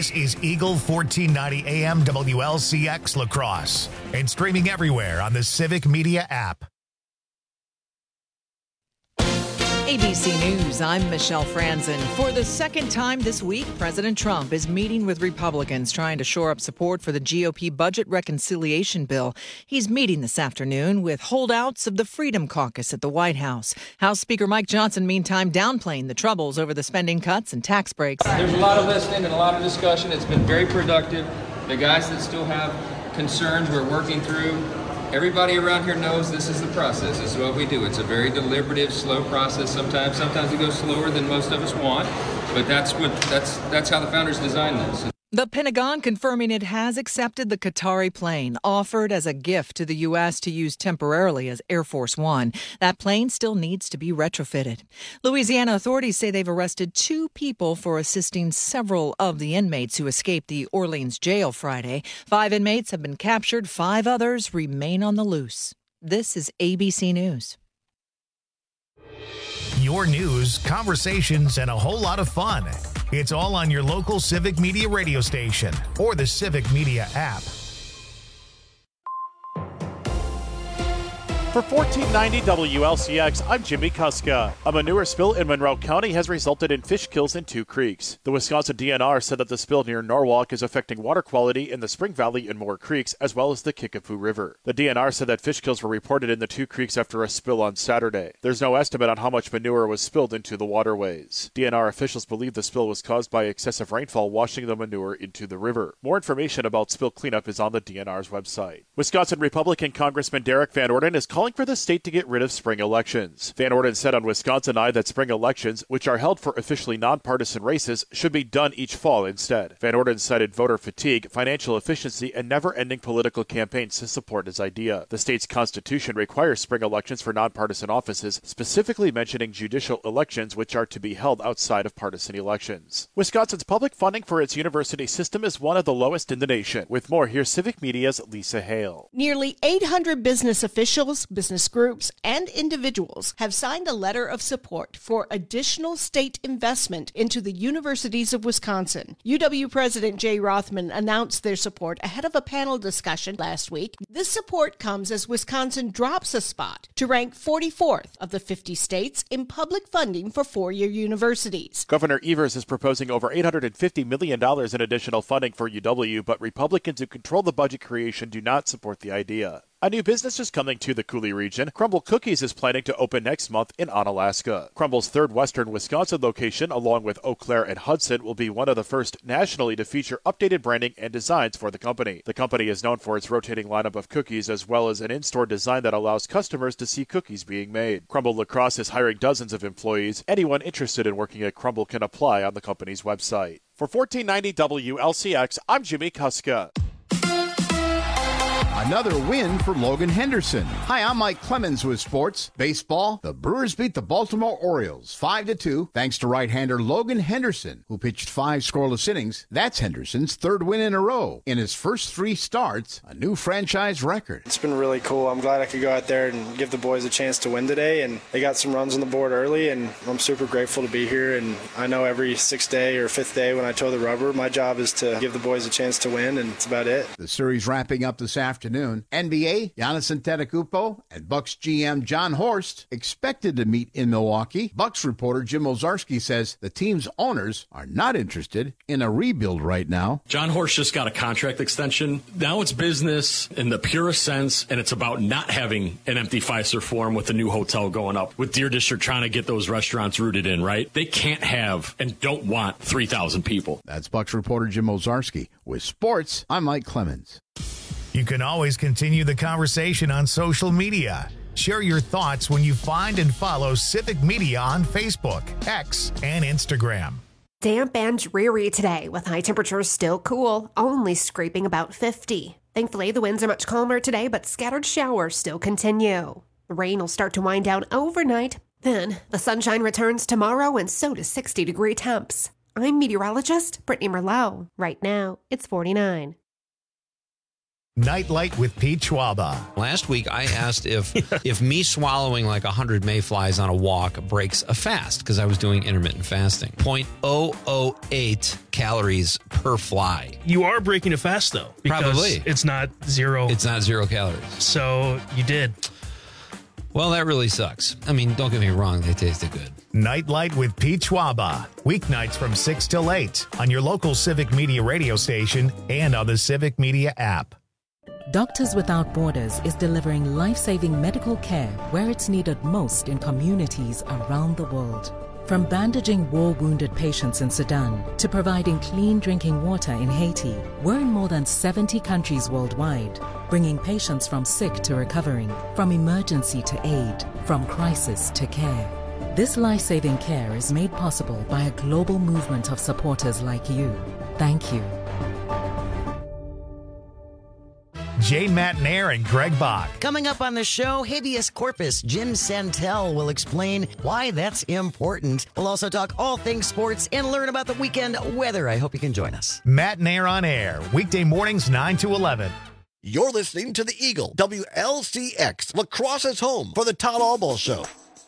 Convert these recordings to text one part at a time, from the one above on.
This is Eagle 1490 AM WLCX La Crosse and streaming everywhere on the Civic Media app. ABC News, I'm Michelle Franzen. For the second time this week, President Trump is meeting with Republicans trying to shore up support for the GOP budget reconciliation bill. He's meeting this afternoon with holdouts of the Freedom Caucus at the White House. House Speaker Mike Johnson, meantime, downplaying the troubles over the spending cuts and tax breaks. There's a lot of listening and a lot of discussion. It's been very productive. The guys that still have concerns we're working through. Everybody around here knows this is the process. This is what we do. It's a very deliberative, slow process. Sometimes it goes slower than most of us want, but that's how the founders designed this. The Pentagon confirming it has accepted the Qatari plane offered as a gift to the U.S. to use temporarily as Air Force One. That plane still needs to be retrofitted. Louisiana authorities say they've arrested 2 people for assisting several of the inmates who escaped the Orleans jail Friday. 5 inmates have been captured. 5 others remain on the loose. This is ABC News. Your news, conversations, and a whole lot of fun. It's all on your local Civic Media radio station or the Civic Media app. For 1490 WLCX, I'm Jimmy Kuska. A manure spill in Monroe County has resulted in fish kills in 2 creeks. The Wisconsin DNR said that the spill near Norwalk is affecting water quality in the Spring Valley and Moore Creeks, as well as the Kickapoo River. The DNR said that fish kills were reported in the 2 creeks after a spill on Saturday. There's no estimate on how much manure was spilled into the waterways. DNR officials believe the spill was caused by excessive rainfall washing the manure into the river. More information about spill cleanup is on the DNR's website. Wisconsin Republican Congressman Derek Van Orden is calling for the state to get rid of spring elections. Van Orden said on Wisconsin Eye that spring elections, which are held for officially nonpartisan races, should be done each fall instead. Van Orden cited voter fatigue, financial efficiency, and never-ending political campaigns to support his idea. The state's constitution requires spring elections for nonpartisan offices, specifically mentioning judicial elections, which are to be held outside of partisan elections. Wisconsin's public funding for its university system is one of the lowest in the nation. With more, here's Civic Media's Lisa Hale. Nearly 800 business officials, business groups, and individuals have signed a letter of support for additional state investment into the universities of Wisconsin. UW President Jay Rothman announced their support ahead of a panel discussion last week. This support comes as Wisconsin drops a spot to rank 44th of the 50 states in public funding for 4-year universities. Governor Evers is proposing over $850 million in additional funding for UW, but Republicans who control the budget creation do not support the idea. A new business is coming to the Cooley region. Crumble Cookies is planning to open next month in Onalaska. Crumble's 3rd western Wisconsin location, along with Eau Claire and Hudson, will be one of the first nationally to feature updated branding and designs for the company. The company is known for its rotating lineup of cookies, as well as an in-store design that allows customers to see cookies being made. Crumble La Crosse is hiring dozens of employees. Anyone interested in working at Crumble can apply on the company's website. For 1490 WLCX, I'm Jimmy Kuska. Another win for Logan Henderson. Hi, I'm Mike Clemens with sports. Baseball, the Brewers beat the Baltimore Orioles 5-2 thanks to right-hander Logan Henderson, who pitched 5 scoreless innings. That's Henderson's 3rd win in a row. In his first 3 starts, a new franchise record. It's been really cool. I'm glad I could go out there and give the boys a chance to win today, and they got some runs on the board early, and I'm super grateful to be here. And I know every 6th day or 5th day when I toe the rubber, my job is to give the boys a chance to win, and that's about it. The series wrapping up this afternoon. NBA, Giannis Antetokounmpo and Bucks GM John Horst expected to meet in Milwaukee. Bucks reporter Jim Ozarski says the team's owners are not interested in a rebuild right now. John Horst just got a contract extension. Now it's business in the purest sense, and it's about not having an empty Fiserv Forum with a new hotel going up, with Deer District trying to get those restaurants rooted in, right? They can't have and don't want 3,000 people. That's Bucks reporter Jim Ozarski. With sports, I'm Mike Clemens. You can always continue the conversation on social media. Share your thoughts when you find and follow Civic Media on Facebook, X, and Instagram. Damp and dreary today with high temperatures still cool, only scraping about 50. Thankfully, the winds are much calmer today, but scattered showers still continue. The rain will start to wind down overnight. Then, the sunshine returns tomorrow, and so does 60-degree temps. I'm meteorologist Brittany Merlot. Right now, it's 49. Nightlight with Pete Schwaba. Last week, I asked if me swallowing like 100 mayflies on a walk breaks a fast, because I was doing intermittent fasting. 0.008 calories per fly. You are breaking a fast, though. Because Probably. it's not zero. It's not 0 calories. So you did. Well, that really sucks. I mean, don't get me wrong. They tasted good. Nightlight with Pete Schwaba. Weeknights from 6 till 8 on your local Civic Media radio station and on the Civic Media app. Doctors Without Borders is delivering life-saving medical care where it's needed most in communities around the world. From bandaging war-wounded patients in Sudan to providing clean drinking water in Haiti, we're in more than 70 countries worldwide, bringing patients from sick to recovering, from emergency to aid, from crisis to care. This life-saving care is made possible by a global movement of supporters like you. Thank you. Jay Matnair and Greg Bach. Coming up on the show, habeas corpus. Jim Santel will explain why that's important. We'll also talk all things sports and learn about the weekend weather. I hope you can join us. Matnair on air, weekday mornings 9 to 11. You're listening to the Eagle, WLCX, Lacrosse's home for the Todd Albaugh Show.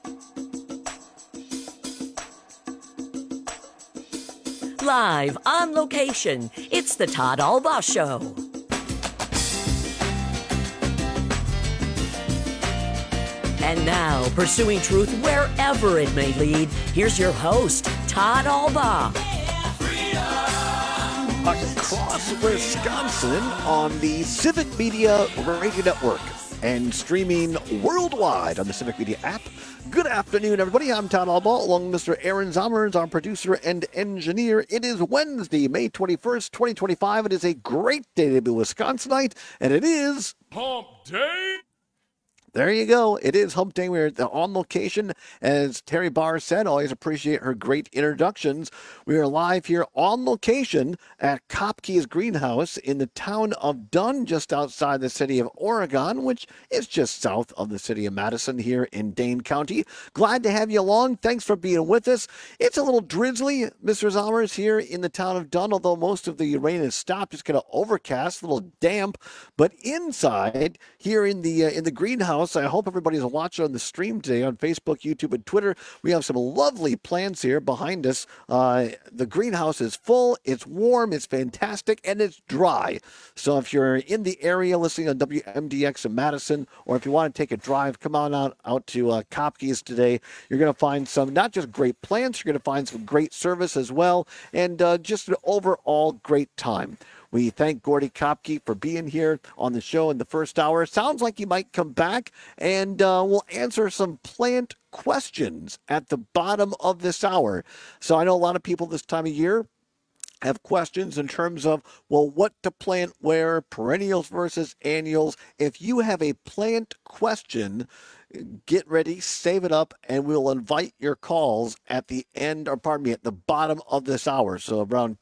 Live on location, it's the Todd Albaugh Show. And now, pursuing truth wherever it may lead, here's your host, Todd Albaugh. Across Wisconsin on the Civic Media Radio Network and streaming worldwide on the Civic Media app. Good afternoon, everybody. I'm Todd Albaugh, along with Mr. Aaron Zommers, our producer and engineer. It is Wednesday, May 21st, 2025. It is a great day to be Wisconsinite, and it is Hump Day. There you go. It is Hump Day. We're on location. As Terry Barr said, always appreciate her great introductions. We are live here on location at Kopke's Greenhouse in the town of Dunn, just outside the city of Oregon, which is just south of the city of Madison here in Dane County. Glad to have you along. Thanks for being with us. It's a little drizzly, Mr. Zommers, here in the town of Dunn, although most of the rain has stopped. It's kind of overcast, a little damp. But inside, here in the greenhouse, I hope everybody's watching on the stream today on Facebook, YouTube, and Twitter. We have some lovely plants here behind us. The greenhouse is full, it's warm, it's fantastic, and it's dry. So if you're in the area listening on WMDX in Madison, or if you want to take a drive, come on out to Kopke's today. You're going to find some, not just great plants, you're going to find some great service as well, and just an overall great time. We thank Gordy Kopke for being here on the show in the first hour. Sounds like he might come back, and we'll answer some plant questions at the bottom of this hour. So I know a lot of people this time of year have questions in terms of, well, what to plant where, perennials versus annuals. If you have a plant question, get ready, save it up, and we'll invite your calls at the end, or pardon me, at the bottom of this hour. So around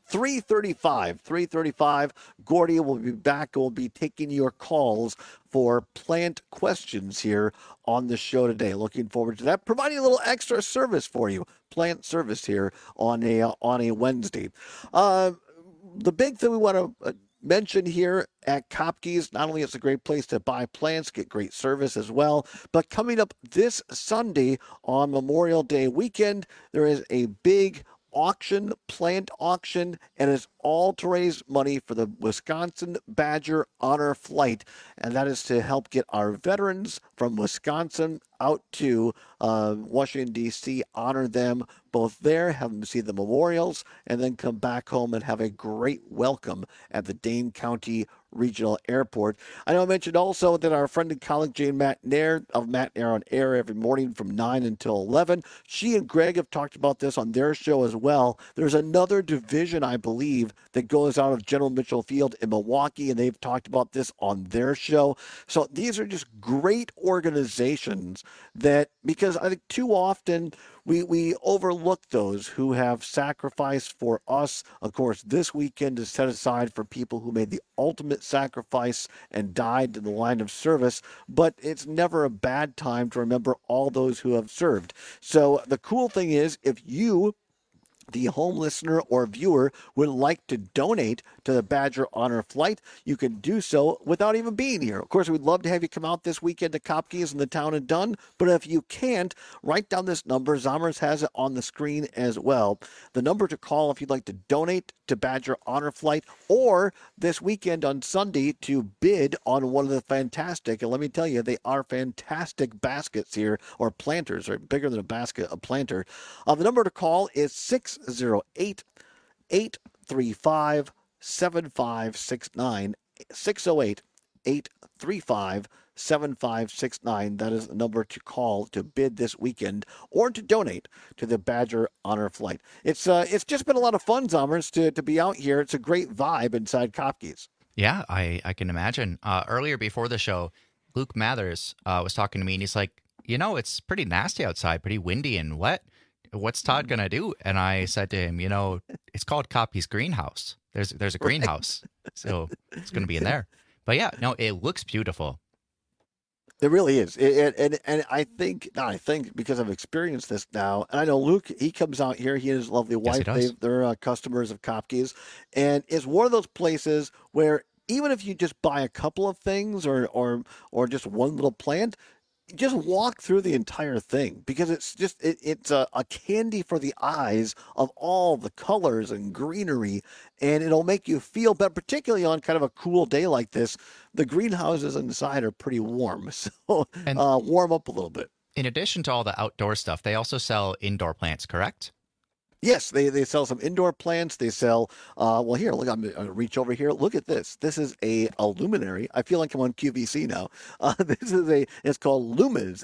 3:35, Gordy will be back. We'll be taking your calls for plant questions here on the show today. Looking forward to that. Providing a little extra service for you, plant service here on a Wednesday. The big thing we want to mention here at Kopke's, not only is it a great place to buy plants, get great service as well, but coming up this Sunday on Memorial Day weekend, there is a big auction, plant auction, and it's all to raise money for the Wisconsin Badger Honor Flight, and that is to help get our veterans from Wisconsin out to Washington, D.C., honor them both there, have them see the memorials, and then come back home and have a great welcome at the Dane County Regional Airport. I know I mentioned also that our friend and colleague Jane Matnair of Matnair on Air every morning from 9 until 11. She and Greg have talked about this on their show as well. There's another division, I believe, that goes out of General Mitchell Field in Milwaukee, and they've talked about this on their show. So these are just great organizations that, because I think too often we overlook those who have sacrificed for us. Of course, this weekend is set aside for people who made the ultimate sacrifice and died in the line of service, but it's never a bad time to remember all those who have served. So the cool thing is, if you the home listener or viewer would like to donate to the Badger Honor Flight, you can do so without even being here. Of course, we'd love to have you come out this weekend to Kopke's in the town of Dunn, but if you can't, write down this number. Zommers has it on the screen as well. The number to call if you'd like to donate to Badger Honor Flight, or this weekend on Sunday to bid on one of the fantastic, and let me tell you, they are fantastic baskets here, or planters, or bigger than a basket, a planter. The number to call is 608-835-7569. 608-835-7569. That is the number to call to bid this weekend or to donate to the Badger Honor Flight. It's just been a lot of fun, Zommers, to be out here. It's a great vibe inside Kopke's. Yeah, I can imagine. Earlier before the show, Luke Mathers was talking to me, and he's like, it's pretty nasty outside, pretty windy and wet. What's Todd going to do? And I said to him, it's called Kopke's greenhouse. There's a greenhouse, so it's going to be in there. But yeah, no, it looks beautiful. It really is. And I think because I've experienced this now, and I know Luke, he comes out here, he and his lovely wife, they're customers of Kopke's, and it's one of those places where even if you just buy a couple of things or just one little plant, just walk through the entire thing, because it's a candy for the eyes of all the colors and greenery, and it'll make you feel better, particularly on kind of a cool day like this. The greenhouses inside are pretty warm, so warm up a little bit. In addition to all the outdoor stuff, they also sell indoor plants, correct? Yes, they sell some indoor plants. They sell, here, look, I'm going to reach over here. Look at this. This is a luminary. I feel like I'm on QVC now. It's called Lumiz,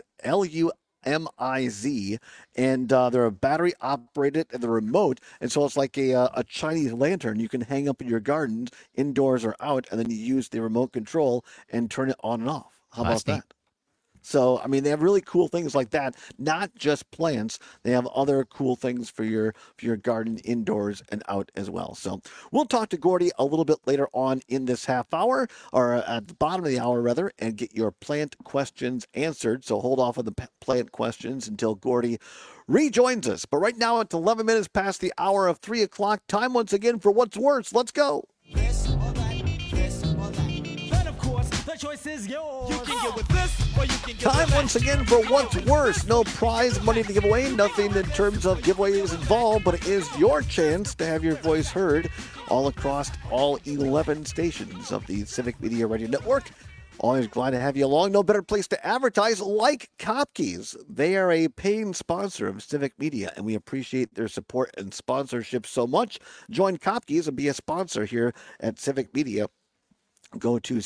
Lumiz, and they're a battery operated and the remote. And so it's like a Chinese lantern you can hang up in your gardens, indoors or out, and then you use the remote control and turn it on and off. How about that? So, I mean, they have really cool things like that, not just plants. They have other cool things for your garden indoors and out as well. So we'll talk to Gordy a little bit later on in this half hour, or at the bottom of the hour, rather, and get your plant questions answered. So hold off on the plant questions until Gordy rejoins us. But right now, it's 11 minutes past the hour of 3 o'clock. Time once again for What's Worse. Let's go. This or that, this or that. And of course, the choice is yours. You can get with this. Time once again for What's Worse. No prize money to give away, nothing in terms of giveaways involved, but it is your chance to have your voice heard all across all 11 stations of the Civic Media Radio Network. Always glad to have you along. No better place to advertise like Kopke's. They are a paying sponsor of Civic Media, and we appreciate their support and sponsorship so much. Join Kopke's and be a sponsor here at Civic Media. Go to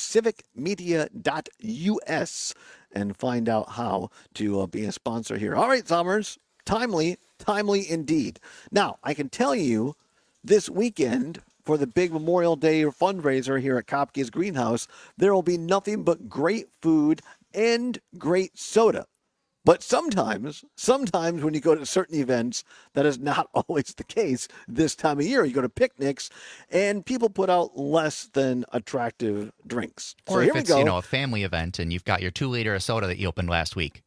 civicmedia.us and find out how to be a sponsor here. All right, Zommers, timely indeed. Now, I can tell you this weekend for the big Memorial Day fundraiser here at Kopke's Greenhouse, there will be nothing but great food and great soda. But sometimes when you go to certain events, that is not always the case this time of year. You go to picnics, and people put out less than attractive drinks. Or so if here we it's, go. A family event, and you've got your 2-liter of soda that you opened last week.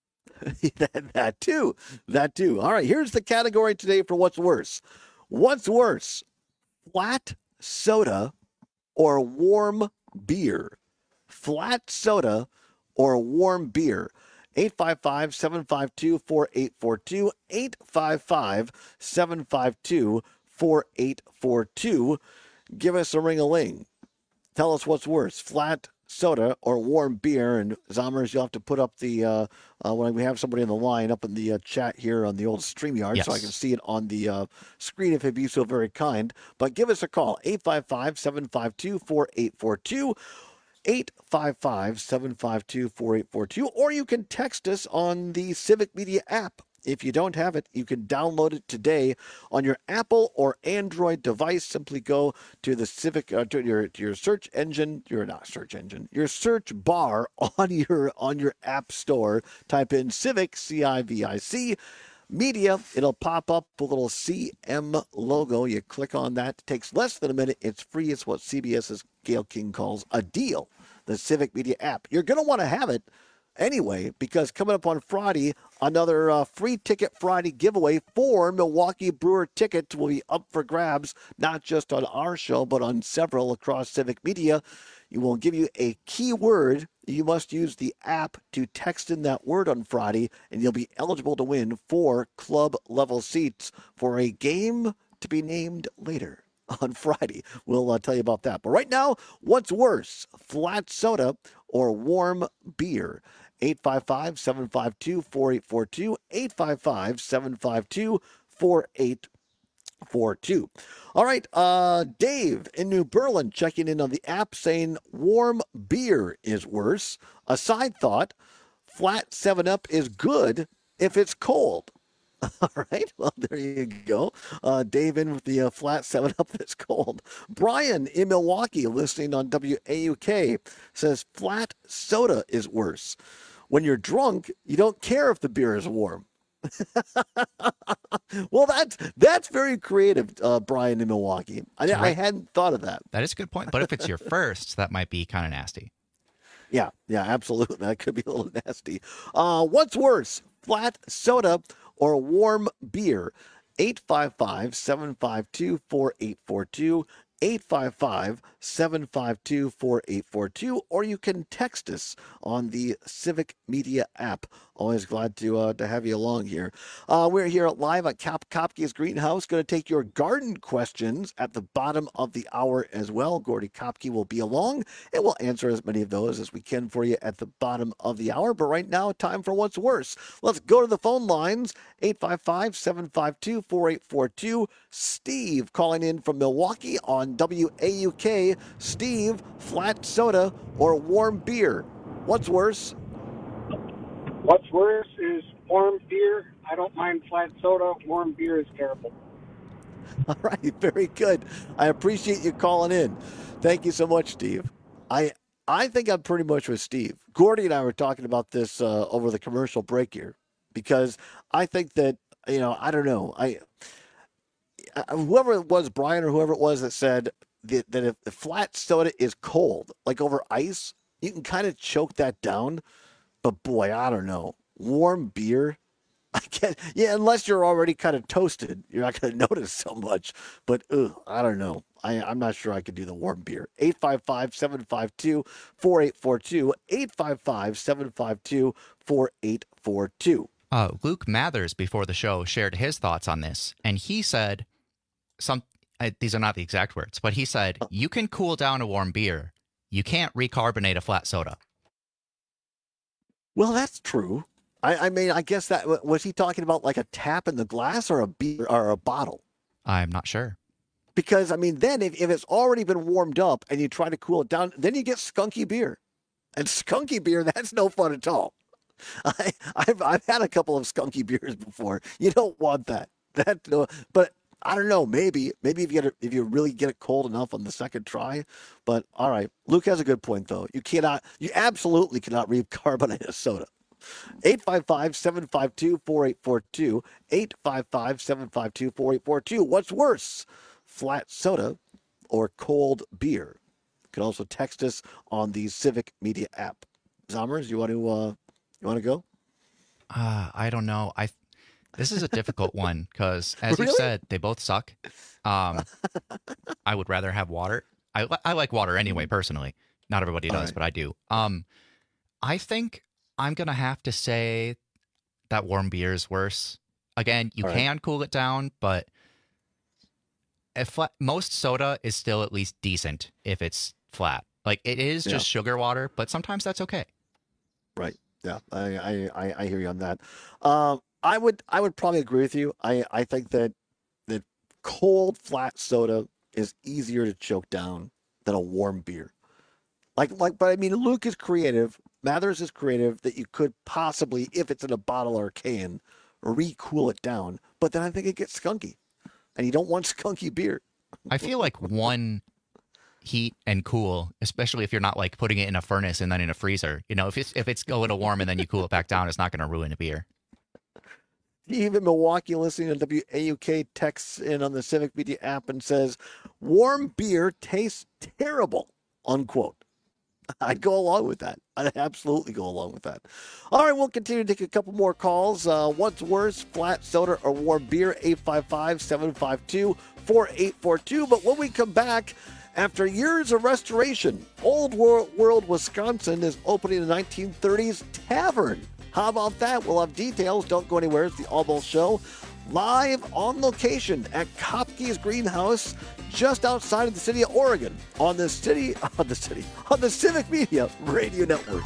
That too. All right, here's the category today for What's Worse. What's worse, flat soda or warm beer? Flat soda or warm beer? 855-752-4842, 855-752-4842. Give us a ring-a-ling. Tell us what's worse, flat soda or warm beer. And Zommers, you'll have to put up the, when we have somebody on the line, up in the chat here on the old StreamYard, so I can see it on the screen if it'd be so very kind. But give us a call, 855-752-4842. 855-752-4842, or you can text us on the Civic Media app. If you don't have it, you can download it today on your Apple or Android device. Simply go to the Civic, to your search engine, your search bar on your app store. Type in Civic, CIVIC. Media, it'll pop up a little CM logo. You click on that. It takes less than a minute. It's free. It's what CBS's Gail King calls a deal, the Civic Media app. You're going to want to have it. anyway, because coming up on Friday, another free ticket Friday giveaway. 4 Milwaukee Brewer tickets will be up for grabs, not just on our show, but on several across Civic Media. You will give you a keyword. You must use the app to text in that word on Friday, and you'll be eligible to win 4 club-level seats for a game to be named later on Friday. We'll tell you about that. But right now, what's worse, flat soda or warm beer? 855-752-4842, 855-752-4842. All right, Dave in New Berlin checking in on the app saying warm beer is worse. A side thought, flat 7-Up is good if it's cold. All right, well, there you go. Dave in with the flat 7-Up that's cold. Brian in Milwaukee listening on WAUK says flat soda is worse. When you're drunk, you don't care if the beer is warm. Well, that's very creative, Brian in Milwaukee. I hadn't thought of that. That is a good point. But if it's your first, that might be kind of nasty. Yeah, absolutely. That could be a little nasty. What's worse, flat soda or warm beer? 855-752-4842, 855-752-4842, or you can text us on the Civic Media app. Always glad to have you along here. We're here live at Kopke's Greenhouse. Going to take your garden questions at the bottom of the hour as well. Gordy Kopke will be along, and we'll answer as many of those as we can for you at the bottom of the hour. But right now, time for what's worse. Let's go to the phone lines. 855-752-4842. Steve calling in from Milwaukee on WAUK. Steve, flat soda or warm beer? What's worse? What's worse is warm beer. I don't mind flat soda. Warm beer is terrible. All right, very good. I appreciate you calling in. Thank you so much, Steve. I think I'm pretty much with Steve. Gordy and I were talking about this over the commercial break here, because I think that, I don't know. Whoever it was, Brian or whoever it was, that said that if the flat soda is cold, like over ice, you can kind of choke that down. But boy, I don't know. Warm beer, I can't. Yeah, unless you're already kind of toasted, you're not going to notice so much. But I don't know. I'm not sure I could do the warm beer. 855-752-4842. 855-752-4842. Luke Mathers before the show shared his thoughts on this, and he said these are not the exact words, but he said, you can cool down a warm beer. You can't recarbonate a flat soda. Well, that's true. I mean, I guess that was he talking about like a tap in the glass or a beer or a bottle? I'm not sure. Because, I mean, then if it's already been warmed up and you try to cool it down, then you get skunky beer. And skunky beer, that's no fun at all. I've had a couple of skunky beers before. You don't want that. But I don't know. Maybe if you really get it cold enough on the second try. But all right, Luke has a good point though. You absolutely cannot recarbonate a soda. 855-752-4842. 855-752-4842. What's worse, flat soda or cold beer? You can also text us on the Civic Media app. Zommers, you want to go? I don't know. This is a difficult one because, as you said, they both suck. I would rather have water. I like water anyway, personally. Not everybody does, but I do. I think I'm going to have to say that warm beer is worse. Again, you can cool it down, but most soda is still at least decent if it's flat. Like, it is just sugar water, but sometimes that's okay. Right. Yeah, I hear you on that. I would probably agree with you. I think that cold flat soda is easier to choke down than a warm beer. But I mean, Luke is creative. Mathers is creative that you could possibly, if it's in a bottle or a can, re-cool it down. But then I think it gets skunky, and you don't want skunky beer. I feel like one heat and cool, especially if you're not like putting it in a furnace and then in a freezer. If it's a little warm and then you cool it back down, it's not going to ruin a beer. Steve in Milwaukee listening to WAUK texts in on the Civic Media app and says, warm beer tastes terrible, unquote. I'd go along with that. I'd absolutely go along with that. All right, we'll continue to take a couple more calls. What's worse, flat soda or warm beer? 855-752-4842. But when we come back, after years of restoration, Old World, Wisconsin is opening a 1930s tavern. How about that? We'll have details. Don't go anywhere. It's the All Show. Live on location at Kopke's Greenhouse, just outside of the city of Oregon, on the Civic Media Radio Network.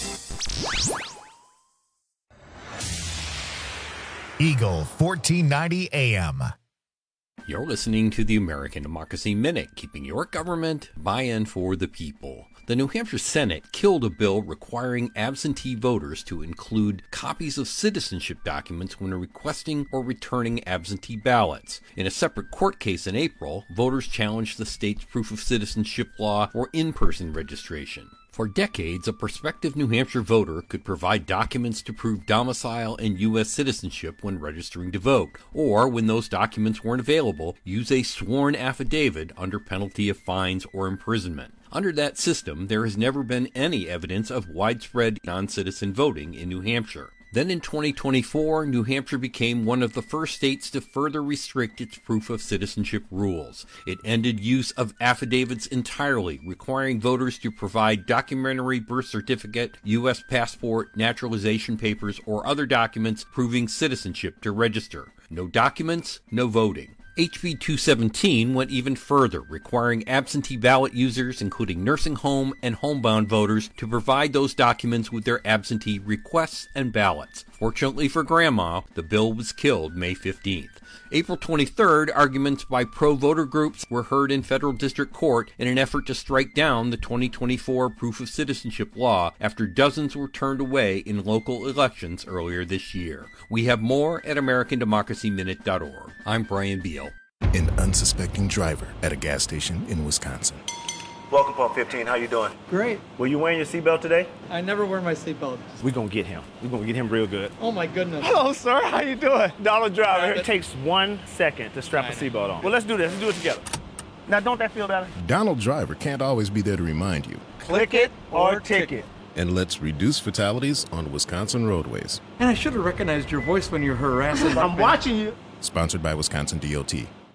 Eagle 1490 AM. You're listening to the American Democracy Minute, keeping your government buy-in for the people. The New Hampshire Senate killed a bill requiring absentee voters to include copies of citizenship documents when requesting or returning absentee ballots. In a separate court case in April, voters challenged the state's proof of citizenship law for in-person registration. For decades, a prospective New Hampshire voter could provide documents to prove domicile and U.S. citizenship when registering to vote, or when those documents weren't available, use a sworn affidavit under penalty of fines or imprisonment. Under that system, there has never been any evidence of widespread non-citizen voting in New Hampshire. Then in 2024, New Hampshire became one of the first states to further restrict its proof of citizenship rules. It ended use of affidavits entirely, requiring voters to provide documentary birth certificate, U.S. passport, naturalization papers, or other documents proving citizenship to register. No documents, no voting. HB 217 went even further, requiring absentee ballot users, including nursing home and homebound voters, to provide those documents with their absentee requests and ballots. Fortunately for Grandma, the bill was killed May 15th. April 23rd, arguments by pro-voter groups were heard in federal district court in an effort to strike down the 2024 proof of citizenship law after dozens were turned away in local elections earlier this year. We have more at AmericanDemocracyMinute.org. I'm Brian Beal. An unsuspecting driver at a gas station in Wisconsin. Welcome, Pump 15. How you doing? Great. Were you wearing your seatbelt today? I never wear my seatbelt. We're going to get him. We're going to get him real good. Oh, my goodness. Hello, sir. How you doing? Donald Driver. It takes 1 second to strap a seatbelt on. Well, let's do this. Let's do it together. Now, don't that feel better? Donald Driver can't always be there to remind you. Click it or ticket. And let's reduce fatalities on Wisconsin roadways. And I should have recognized your voice when you're harassing. I'm watching you. Sponsored by Wisconsin DOT.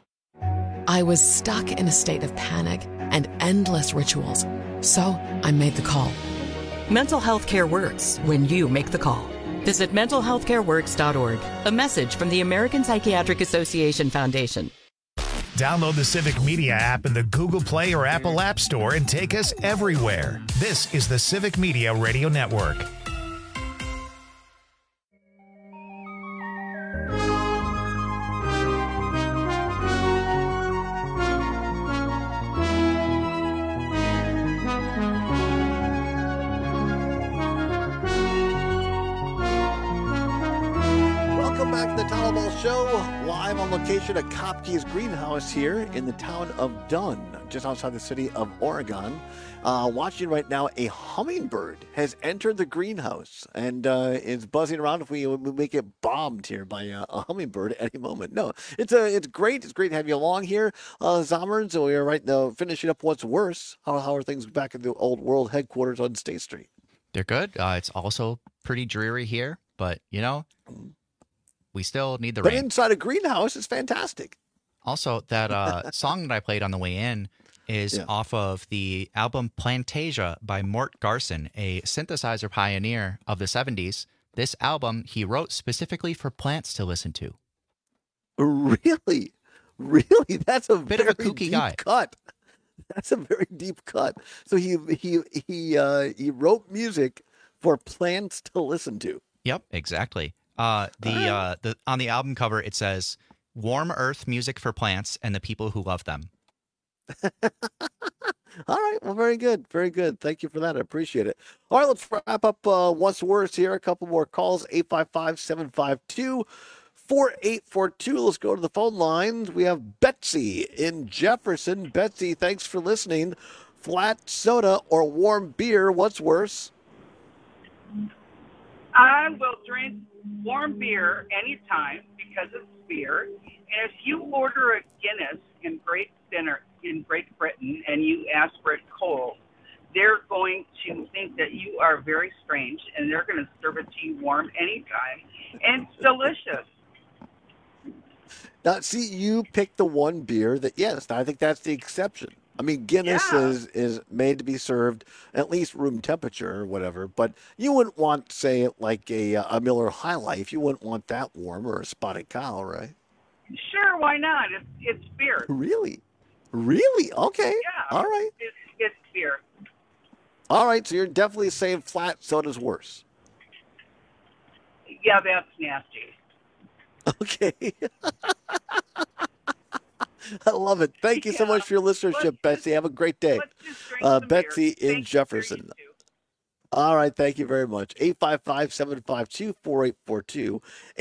I was stuck in a state of panic and endless rituals. So I made the call. Mental health care works when you make the call. Visit mentalhealthcareworks.org. A message from the American Psychiatric Association Foundation. Download the Civic Media app in the Google Play or Apple App Store and take us everywhere. This is the Civic Media Radio Network. Show live on location at Kopke's Greenhouse here in the town of Dunn, just outside the city of Oregon. Watching right now, a hummingbird has entered the greenhouse and is buzzing around. If we may get bombed here by a hummingbird at any moment. No, it's great. It's great to have you along here, Zommern. So we are right now finishing up what's worse. How are things back at the Old World headquarters on State Street? They're good. It's also pretty dreary here, but we still need the rain. But inside a greenhouse is fantastic. Also, that song that I played on the way in is off of the album Plantasia by Mort Garson, a synthesizer pioneer of the 70s. This album he wrote specifically for plants to listen to. Really? Really? That's a bit of a kooky guy. Cut. That's a very deep cut. So he wrote music for plants to listen to. Yep, exactly. On the album cover it says "Warm Earth Music for Plants and the People Who Love Them." All right, well, very good, very good. Thank you for that. I appreciate it. All right, let's wrap up what's worse here. A couple more calls: 855-752-4842. Let's go to the phone lines. We have Betsy in Jefferson. Betsy, thanks for listening. Flat soda or warm beer? What's worse? I will drink warm beer anytime because it's beer. And if you order a Guinness in Great Britain and you ask for it cold, they're going to think that you are very strange, and they're going to serve it to you warm anytime, and it's delicious. Now, see, you picked the one beer that, yes, I think that's the exception. I mean, Guinness is made to be served at least room temperature or whatever, but you wouldn't want, say, like a Miller High Life. You wouldn't want that warm, or a Spotted Cow, right? Sure, why not? It's beer. Really? Really? Okay. Yeah. All right. It's beer. All right, so you're definitely saying flat soda's worse. Yeah, that's nasty. Okay. I love it. Thank you so much for your listenership, Betsy. Have a great day. Betsy in Jefferson. All right. Thank you very much. 855-752-4842.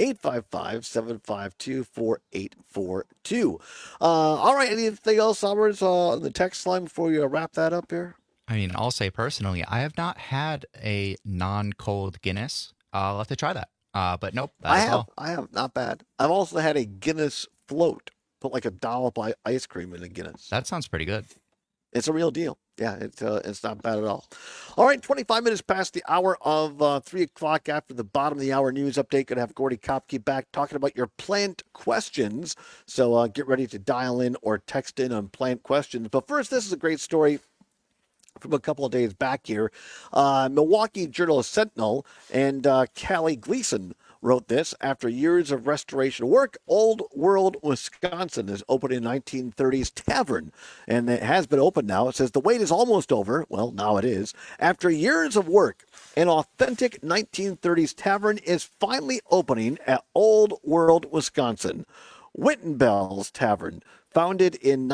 855-752-4842. All right. Anything else, Summers, on the text line before we wrap that up here? I mean, I'll say personally, I have not had a non-cold Guinness. I'll have to try that. But nope. I have. Not bad. I've also had a Guinness float. Put like a dollop of ice cream in a Guinness. That sounds pretty good. It's a real deal. Yeah, it's not bad at all. All right, 25 minutes past the hour of 3 o'clock after the bottom of the hour news update. Going to have Gordy Kopke back talking about your plant questions. So get ready to dial in or text in on plant questions. But first, this is a great story from a couple of days back here. Milwaukee Journal-Sentinel and Callie Gleason wrote this. After years of restoration work, Old World, Wisconsin is opened in 1930s tavern, and it has been open now. It says the wait is almost over. Well, now it is. After years of work, an authentic 1930s tavern is finally opening at Old World, Wisconsin. Wittenbell's Tavern, founded in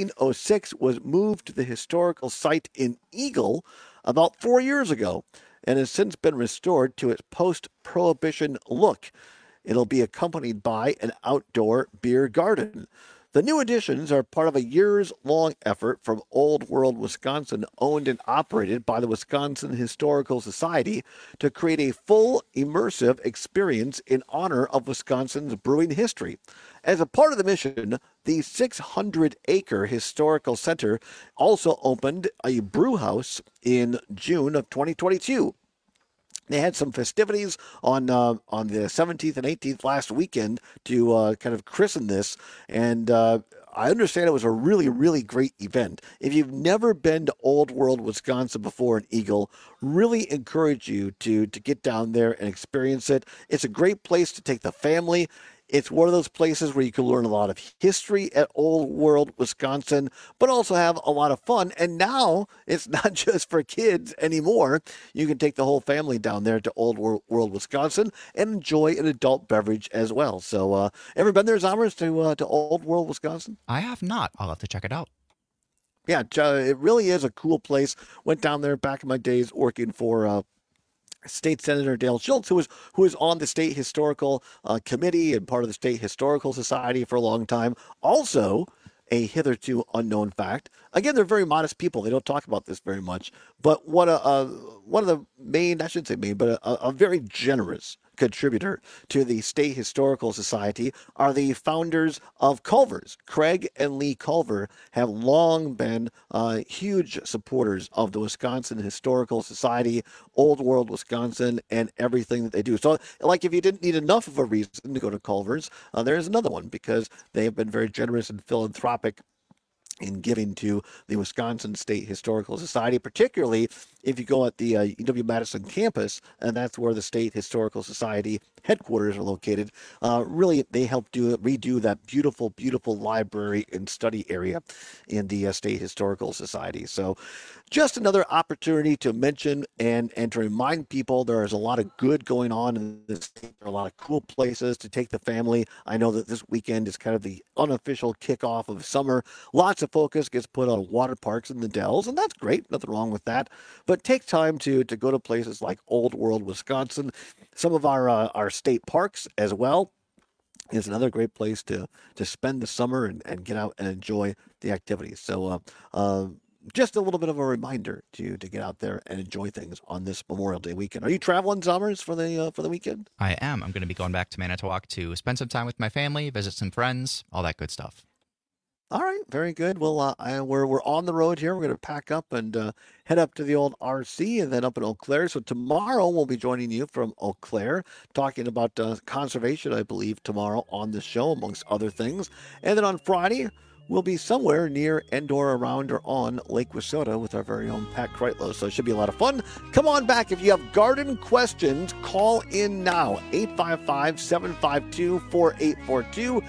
1906, was moved to the historical site in Eagle about 4 years ago, and has since been restored to its post-Prohibition look. It'll be accompanied by an outdoor beer garden. The new additions are part of a years-long effort from Old World, Wisconsin, owned and operated by the Wisconsin Historical Society, to create a full, immersive experience in honor of Wisconsin's brewing history. As a part of the mission, the 600-acre historical center also opened a brew house in June of 2022. They had some festivities on the 17th and 18th last weekend to kind of christen this, and I understand it was a really, really great event. If you've never been to Old World, Wisconsin before in Eagle, really encourage you to get down there and experience it. It's a great place to take the family. It's one of those places where you can learn a lot of history at Old World, Wisconsin, but also have a lot of fun. And now it's not just for kids anymore. You can take the whole family down there to Old World, Wisconsin, and enjoy an adult beverage as well. So, ever been there, Zommers, to Old World, Wisconsin? I have not. I'll have to check it out. Yeah, it really is a cool place. Went down there back in my days working for State Senator Dale Schultz, who was on the State Historical Committee and part of the State Historical Society for a long time. Also, a hitherto unknown fact. Again, they're very modest people. They don't talk about this very much. But one of the main, I shouldn't say main, but a very generous contributor to the State Historical Society are the founders of Culver's. Craig and Lee Culver have long been huge supporters of the Wisconsin Historical Society, Old World, Wisconsin, and everything that they do. So, like, if you didn't need enough of a reason to go to Culver's, there's another one, because they have been very generous and philanthropic in giving to the Wisconsin State Historical Society, particularly if you go at the UW-Madison campus, and that's where the State Historical Society headquarters are located. Really, they help redo that beautiful, beautiful library and study area in the State Historical Society. So just another opportunity to mention and to remind people there is a lot of good going on in the state. There are a lot of cool places to take the family. I know that this weekend is kind of the unofficial kickoff of summer. Lots of focus gets put on water parks in the Dells, and that's great. Nothing wrong with that. But take time to go to places like Old World, Wisconsin. Some of our state parks as well is another great place to spend the summer and get out and enjoy the activities. So just a little bit of a reminder to get out there and enjoy things on this Memorial Day weekend. Are you traveling, Zommers, for the weekend? I am. I'm going to be going back to Manitowoc to spend some time with my family, visit some friends, all that good stuff. All right, very good. Well, we're on the road here. We're going to pack up and head up to the old RC and then up in Eau Claire. So tomorrow we'll be joining you from Eau Claire, talking about conservation, I believe, tomorrow on the show, amongst other things. And then on Friday, we'll be somewhere near Endor, around, or on Lake Wissota with our very own Pat Kreitlow. So it should be a lot of fun. Come on back. If you have garden questions, call in now. 855-752-4842.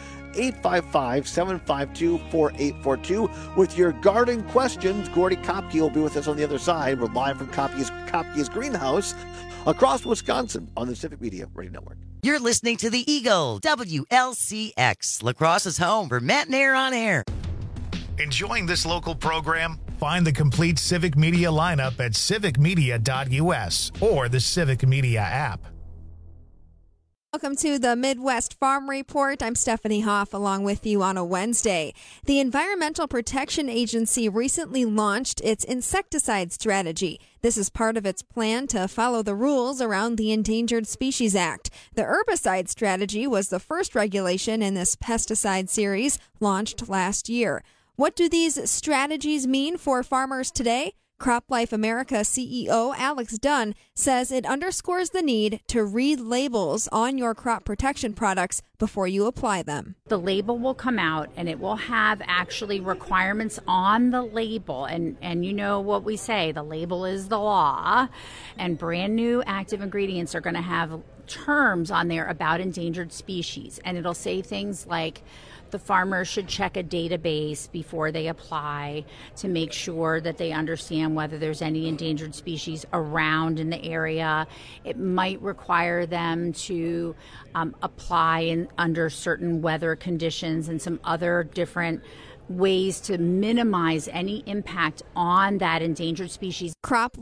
855-752-4842. With your garden questions, Gordy Kopke will be with us on the other side. We're live from Kopke's Greenhouse across Wisconsin on the Civic Media Radio Network. You're listening to The Eagle, WLCX, La Crosse's home for Matt and Air on Air. Enjoying this local program? Find the complete Civic Media lineup at civicmedia.us or the Civic Media app. Welcome to the Midwest Farm Report. I'm Stephanie Hoff along with you on a Wednesday. The Environmental Protection Agency recently launched its insecticide strategy. This is part of its plan to follow the rules around the Endangered Species Act. The herbicide strategy was the first regulation in this pesticide series launched last year. What do these strategies mean for farmers today? CropLife America CEO Alex Dunn says it underscores the need to read labels on your crop protection products before you apply them. The label will come out and it will have actually requirements on the label. And you know what we say, the label is the law. And brand new active ingredients are going to have terms on there about endangered species. And it'll say things like, the farmer should check a database before they apply to make sure that they understand whether there's any endangered species around in the area. It might require them to apply under certain weather conditions and some other different ways to minimize any impact on that endangered species.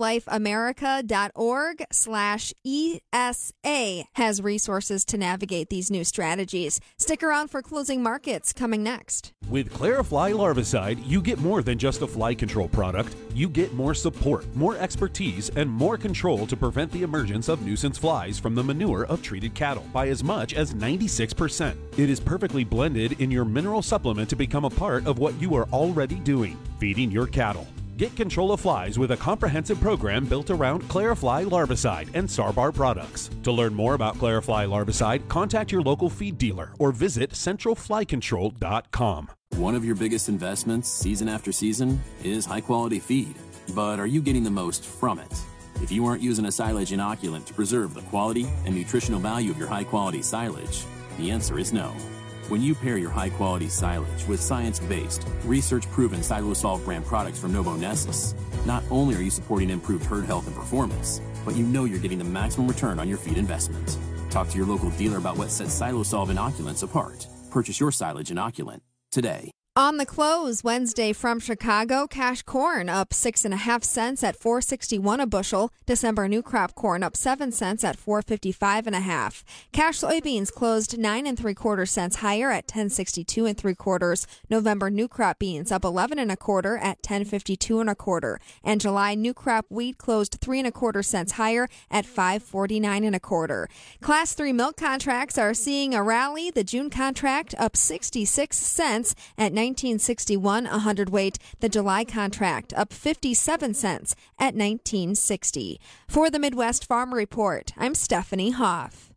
CropLifeAmerica.org/ESA has resources to navigate these new strategies. Stick around for Closing Markets coming next. With Clarifly Larvicide, you get more than just a fly control product. You get more support, more expertise, and more control to prevent the emergence of nuisance flies from the manure of treated cattle by as much as 96%. It is perfectly blended in your mineral supplement to become a part of what you are already doing, feeding your cattle. Get control of flies with a comprehensive program built around Clarifly Larvicide and Sarbar products. To learn more about Clarifly Larvicide, contact your local feed dealer or visit centralflycontrol.com. One of your biggest investments, season after season, is high-quality feed. But are you getting the most from it? If you aren't using a silage inoculant to preserve the quality and nutritional value of your high-quality silage, the answer is no. When you pair your high-quality silage with science-based, research-proven Silosolv brand products from Novo Nessus, not only are you supporting improved herd health and performance, but you know you're getting the maximum return on your feed investment. Talk to your local dealer about what sets Silosolv inoculants apart. Purchase your silage inoculant today. On the close Wednesday from Chicago, cash corn up 6.5 cents at $4.61 a bushel. December new crop corn up 7 cents at $4.55.5. Cash soybeans closed 9 3/4 cents higher at $10.62 3/4. November new crop beans up 11 1/4 at $10.52 1/4. And July new crop wheat closed 3 1/4 cents higher at $5.49 1/4. Class 3 milk contracts are seeing a rally. The June contract up 66 cents at $19.61 a hundredweight. The July contract up 57 cents at $19.60. For the Midwest Farm Report, I'm Stephanie Hoff.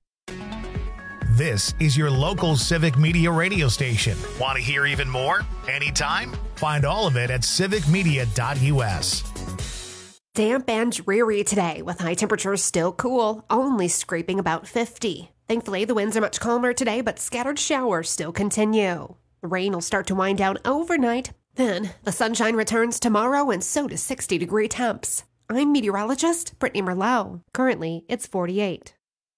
This is your local Civic Media radio station. Want to hear even more? Anytime? Find all of it at civicmedia.us. Damp and dreary today with high temperatures still cool, only scraping about 50. Thankfully, the winds are much calmer today, but scattered showers still continue. The rain will start to wind down overnight. Then the sunshine returns tomorrow, and so does 60-degree temps. I'm meteorologist Brittany Merlot. Currently, it's 48.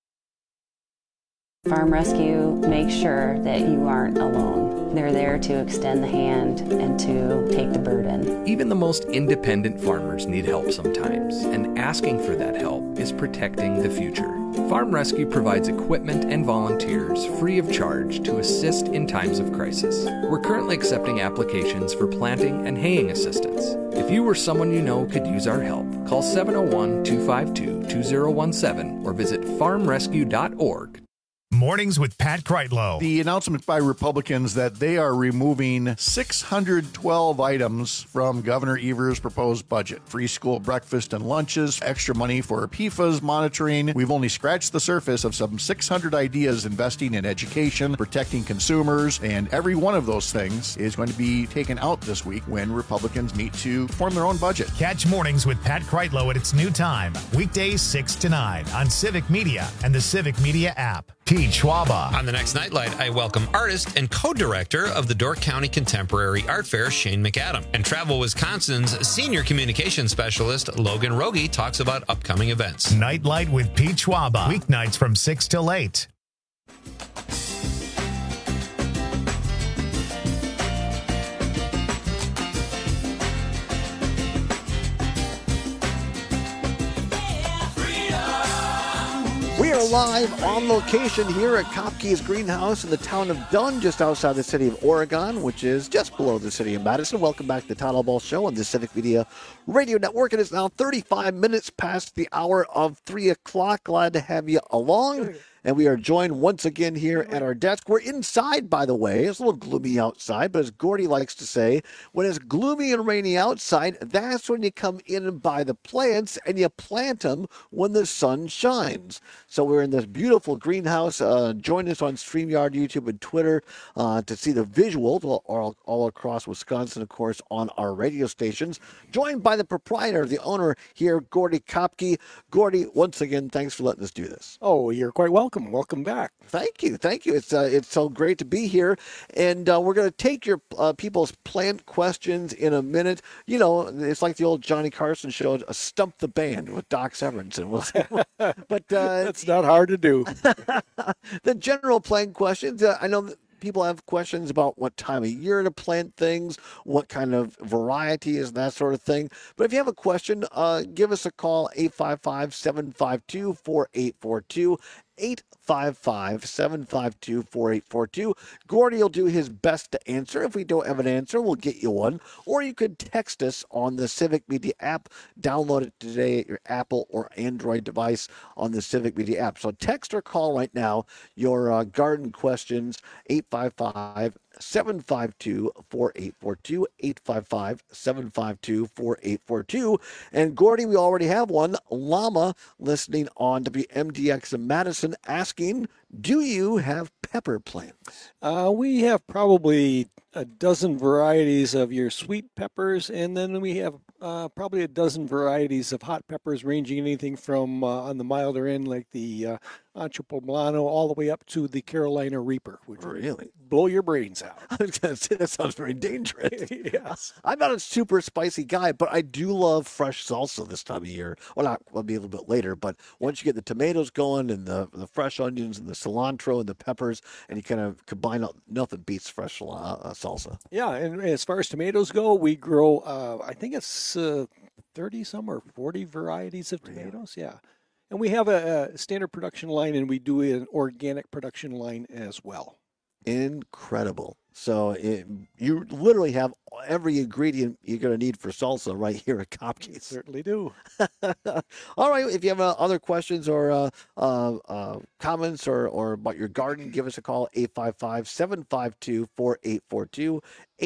Farm Rescue makes sure that you aren't alone. They're there to extend the hand and to take the burden. Even the most independent farmers need help sometimes, and asking for that help is protecting the future. Farm Rescue provides equipment and volunteers free of charge to assist in times of crisis. We're currently accepting applications for planting and haying assistance. If you or someone you know could use our help, call 701-252-2017 or visit farmrescue.org. Mornings with Pat Kreitlow. The announcement by Republicans that they are removing 612 items from Governor Evers' proposed budget. Free school breakfast and lunches, extra money for PFAS monitoring. We've only scratched the surface of some 600 ideas investing in education, protecting consumers, and every one of those things is going to be taken out this week when Republicans meet to form their own budget. Catch Mornings with Pat Kreitlow at its new time, weekdays 6 to 9 on Civic Media and the Civic Media app. Pete Schwaba. On the next Nightlight, I welcome artist and co-director of the Door County Contemporary Art Fair, Shane McAdam. And Travel Wisconsin's senior communications specialist, Logan Rogie, talks about upcoming events. Nightlight with Pete Schwaba. Weeknights from 6 till 8. We are live on location here at Kopke's Greenhouse in the town of Dunn, just outside the city of Oregon, which is just below the city of Madison. Welcome back to the Town Ball Show on the Civic Media Radio Network. It is now 35 minutes past the hour of 3 o'clock. Glad to have you along. And we are joined once again here at our desk. We're inside, by the way. It's a little gloomy outside, but as Gordy likes to say, when it's gloomy and rainy outside, that's when you come in and buy the plants, and you plant them when the sun shines. So we're in this beautiful greenhouse. Join us on StreamYard, YouTube, and Twitter to see the visuals all across Wisconsin, of course, on our radio stations. Joined by the proprietor, the owner here, Gordy Kopke. Gordy, once again, thanks for letting us do this. Oh, you're quite welcome. Welcome back. Thank you. It's so great to be here, and we're going to take your people's plant questions in a minute. You know, it's like the old Johnny Carson show, Stump the Band with Doc Severinsen. But that's not hard to do. The general plant questions. I know that people have questions about what time of year to plant things, what kind of variety is that sort of thing. But if you have a question, give us a call, 855-752-4842. 855-752-4842. Gordy will do his best to answer. If we don't have an answer, we'll get you one. Or you could text us on the Civic Media app. Download it today at your Apple or Android device on the Civic Media app. So text or call right now your garden questions, 855-752-4842, 855-752-4842. And Gordy, we already have one. Llama listening on WMDX in Madison asking, do you have pepper plants? We have probably a dozen varieties of your sweet peppers, and then we have probably a dozen varieties of hot peppers, ranging anything from on the milder end, like the Ancho Poblano, all the way up to the Carolina Reaper, which really blow your brains out. I was going to say, that sounds very dangerous. Yes. I'm not a super spicy guy, but I do love fresh salsa this time of year. Well, I'll be a little bit later, but once you get the tomatoes going and the fresh onions and the cilantro and the peppers, and you kind of combine it, nothing beats fresh salsa. Yeah, and as far as tomatoes go, we grow, I think it's 30-some or 40 varieties of tomatoes. Yeah. And we have a standard production line, and we do an organic production line as well. Incredible. So you literally have every ingredient you're going to need for salsa right here at Kopke's. Certainly do. All right. If you have other questions or comments or about your garden, give us a call, 855-752-4842,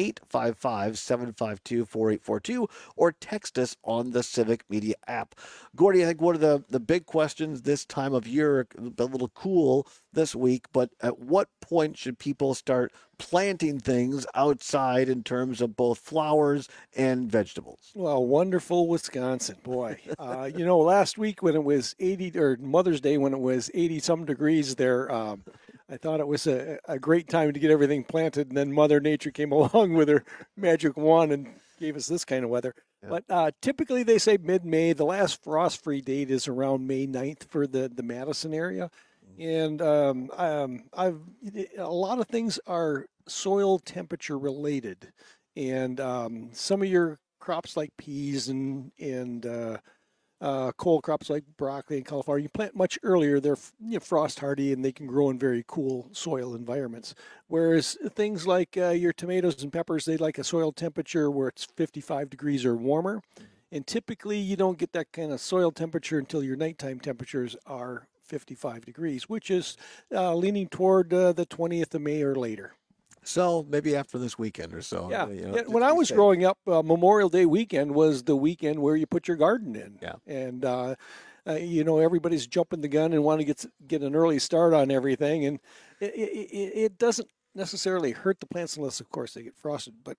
855-752-4842, or text us on the Civic Media app. Gordy, I think one of the big questions this time of year, a little cool this week, but at what point should people start planting things outside in terms of both flowers and vegetables? Well, wonderful Wisconsin, boy. Last week when it was 80, or Mother's Day when it was 80-some degrees there, I thought it was a great time to get everything planted, and then Mother Nature came along with her magic wand and gave us this kind of weather. Yeah. But typically they say mid-May. The last frost-free date is around May 9th for the Madison area. And a lot of things are soil temperature related, and some of your crops like peas and cold crops like broccoli and cauliflower, you plant much earlier. They're frost hardy and they can grow in very cool soil environments. Whereas things like your tomatoes and peppers, they like a soil temperature where it's 55 degrees or warmer. And typically you don't get that kind of soil temperature until your nighttime temperatures are 55 degrees, which is leaning toward the 20th of May or later. So maybe after this weekend or so. Yeah. When I was growing up, Memorial Day weekend was the weekend where you put your garden in. Yeah. And, everybody's jumping the gun and want to get an early start on everything. And it doesn't necessarily hurt the plants unless, of course, they get frosted. But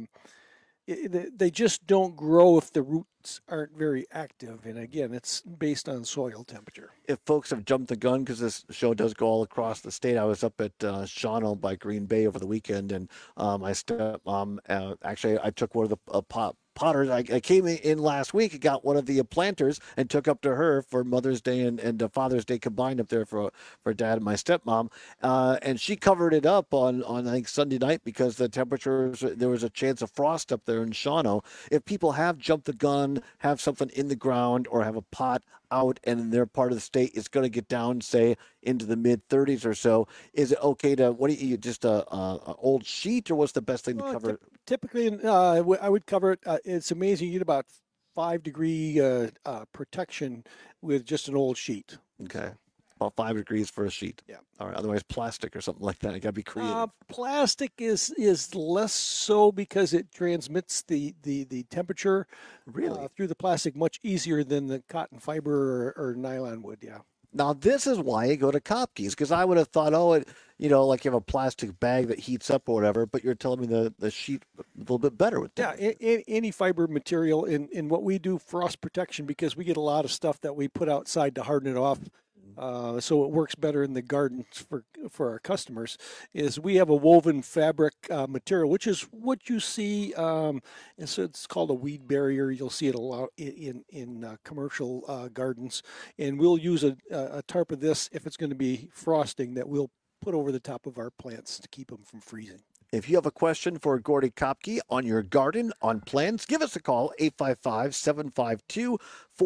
they just don't grow if the roots aren't very active. And again, it's based on soil temperature. If folks have jumped the gun, because this show does go all across the state, I was up at Shawano by Green Bay over the weekend, and my stepmom, actually, I took one of the potters. I came in last week and got one of the planters and took up to her for Mother's Day and Father's Day combined up there for Dad and my stepmom. And she covered it up on I think Sunday night because the temperatures, there was a chance of frost up there in Shawano. If people have jumped the gun, have something in the ground or have a pot out and in their part of the state, it's going to get down, say, into the mid 30s or so. Is it okay to, what do you just a old sheet, or what's the best thing to cover? Typically, I would cover it. It's amazing. You get about 5-degree protection with just an old sheet. Okay. About 5 degrees for a sheet. Yeah. All right. Otherwise, plastic or something like that. It got to be creative. Plastic is less so because it transmits the temperature through the plastic much easier than the cotton fiber or nylon would. Yeah. Now, this is why you go to Kopke's, because I would have thought, like you have a plastic bag that heats up or whatever, but you're telling me the sheet a little bit better with that. Yeah, any fiber material in what we do, frost protection, because we get a lot of stuff that we put outside to harden it off. So it works better in the gardens for our customers, is we have a woven fabric material, which is what you see. And so it's called a weed barrier. You'll see it a lot in commercial gardens. And we'll use a tarp of this if it's going to be frosting that we'll put over the top of our plants to keep them from freezing. If you have a question for Gordy Kopke on your garden, on plants, give us a call, 855-752-4842,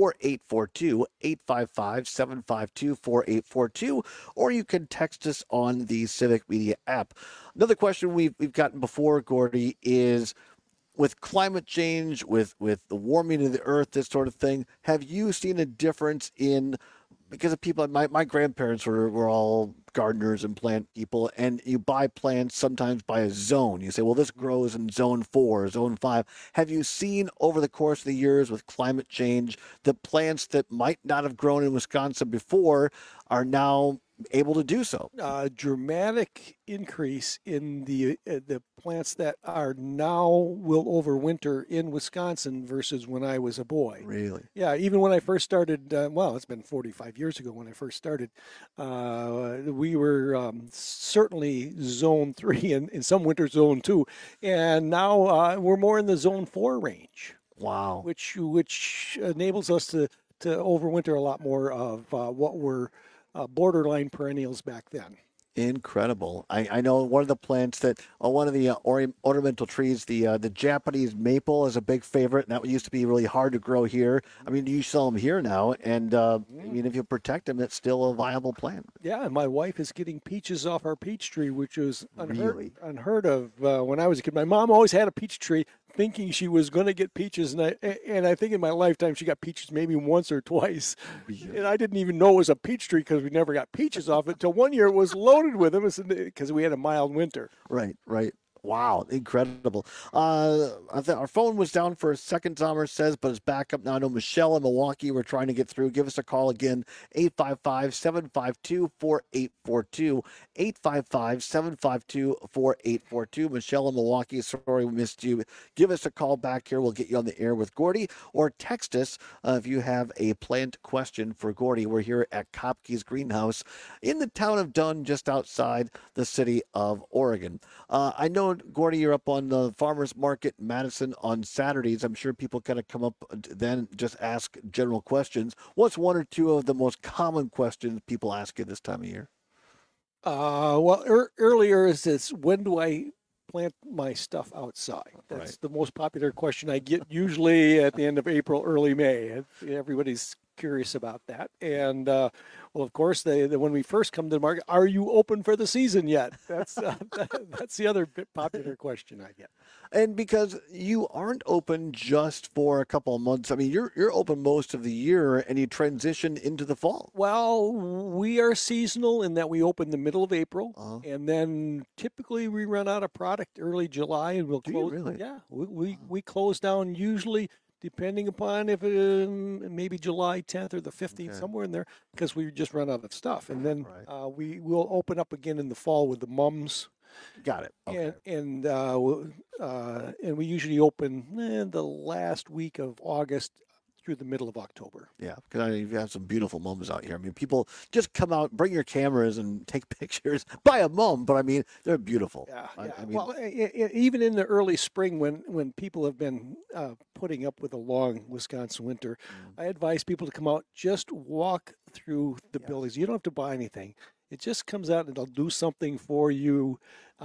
855-752-4842, or you can text us on the Civic Media app. Another question we've gotten before, Gordy, is with climate change, with the warming of the earth, this sort of thing, have you seen a difference in, because of people, my grandparents were all gardeners and plant people, and you buy plants sometimes by a zone. You say, well, this grows in zone 4, zone 5. Have you seen over the course of the years with climate change, the plants that might not have grown in Wisconsin before are now able to do so? Dramatic increase in the plants that are now will overwinter in Wisconsin versus when I was a boy. Really? Yeah, even when I first started, it's been 45 years ago when I first started, we were certainly zone 3 and in some winters zone 2, and now we're more in the zone 4 range. Wow. Which enables us to overwinter a lot more of what were borderline perennials back then. Incredible. I know one of the plants that, one of the ornamental trees, the Japanese maple is a big favorite, and that used to be really hard to grow here. I mean, you sell them here now, and I mean, if you protect them, it's still a viable plant. Yeah, and my wife is getting peaches off our peach tree, which was unheard of when I was a kid. My mom always had a peach tree, thinking she was going to get peaches, and I think in my lifetime she got peaches maybe once or twice. Really? And I didn't even know it was a peach tree because we never got peaches off it until one year it was loaded with them because we had a mild winter. Right. Wow, incredible. Our phone was down for a second, Zomer says, but it's back up now. I know Michelle in Milwaukee, we're trying to get through. Give us a call again, 855-752-4842, 855-752-4842. Michelle in Milwaukee, sorry we missed you. Give us a call back here. We'll get you on the air with Gordy, or text us if you have a plant question for Gordy. We're here at Kopke's Greenhouse in the town of Dunn, just outside the city of Oregon. I know, Gordy, you're up on the Farmers Market in Madison on Saturdays. I'm sure people kind of come up then just ask general questions. What's one or two of the most common questions people ask you this time of year? Earlier is this: when do I plant my stuff outside? That's the most popular question I get usually at the end of April, early May. Everybody's curious about that. And well, of course, when we first come to the market, are you open for the season yet? That's the other popular question I get. And because you aren't open just for a couple of months, I mean, you're open most of the year, and you transition into the fall. Well, we are seasonal in that we open the middle of April, and then typically we run out of product early July, and we'll close. Really? Yeah, we close down usually, depending upon if maybe July 10th or the 15th, somewhere in there, because we just run out of stuff, and then we will open up again in the fall with the mums. Got it. Okay. And we usually open the last week of August through the middle of October. Yeah, because I mean, you have some beautiful mums out here. I mean, people just come out, bring your cameras, and take pictures. Buy a mum, but I mean, they're beautiful. Yeah. I mean, Well, even in the early spring, when people have been putting up with a long Wisconsin winter, I advise people to come out, just walk through the buildings. You don't have to buy anything. It just comes out and it'll do something for you,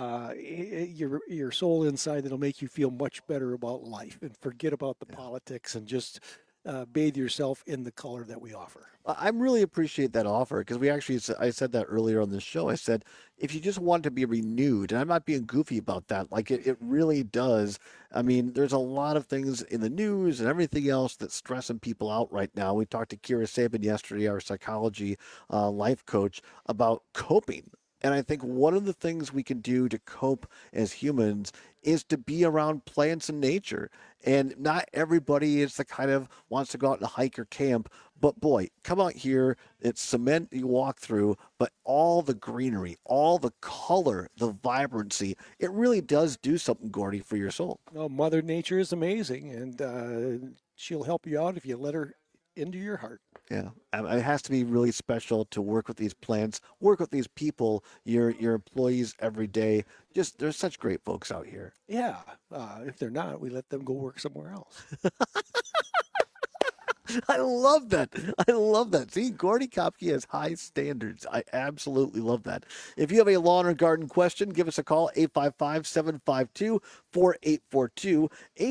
your soul inside, that'll make you feel much better about life and forget about the politics and just bathe yourself in the color that we offer. I really appreciate that offer, because I said that earlier on the show. I said, if you just want to be renewed, and I'm not being goofy about that, like it really does. I mean, there's a lot of things in the news and everything else that's stressing people out right now. We talked to Kira Sabin yesterday, our psychology life coach, about coping. And I think one of the things we can do to cope as humans is to be around plants and nature. And not everybody is the kind of wants to go out and hike or camp. But boy, come out here. It's cement you walk through, but all the greenery, all the color, the vibrancy, it really does do something, Gordy, for your soul. No, Mother Nature is amazing, and she'll help you out if you let her into your heart. Yeah, it has to be really special to work with these plants, work with these people, your employees every day. Just, there's such great folks out here. Yeah, if they're not, we let them go work somewhere else. I love that. I love that. See, Gordy Kopke has high standards. I absolutely love that. If you have a lawn or garden question, give us a call, 855-752-4842,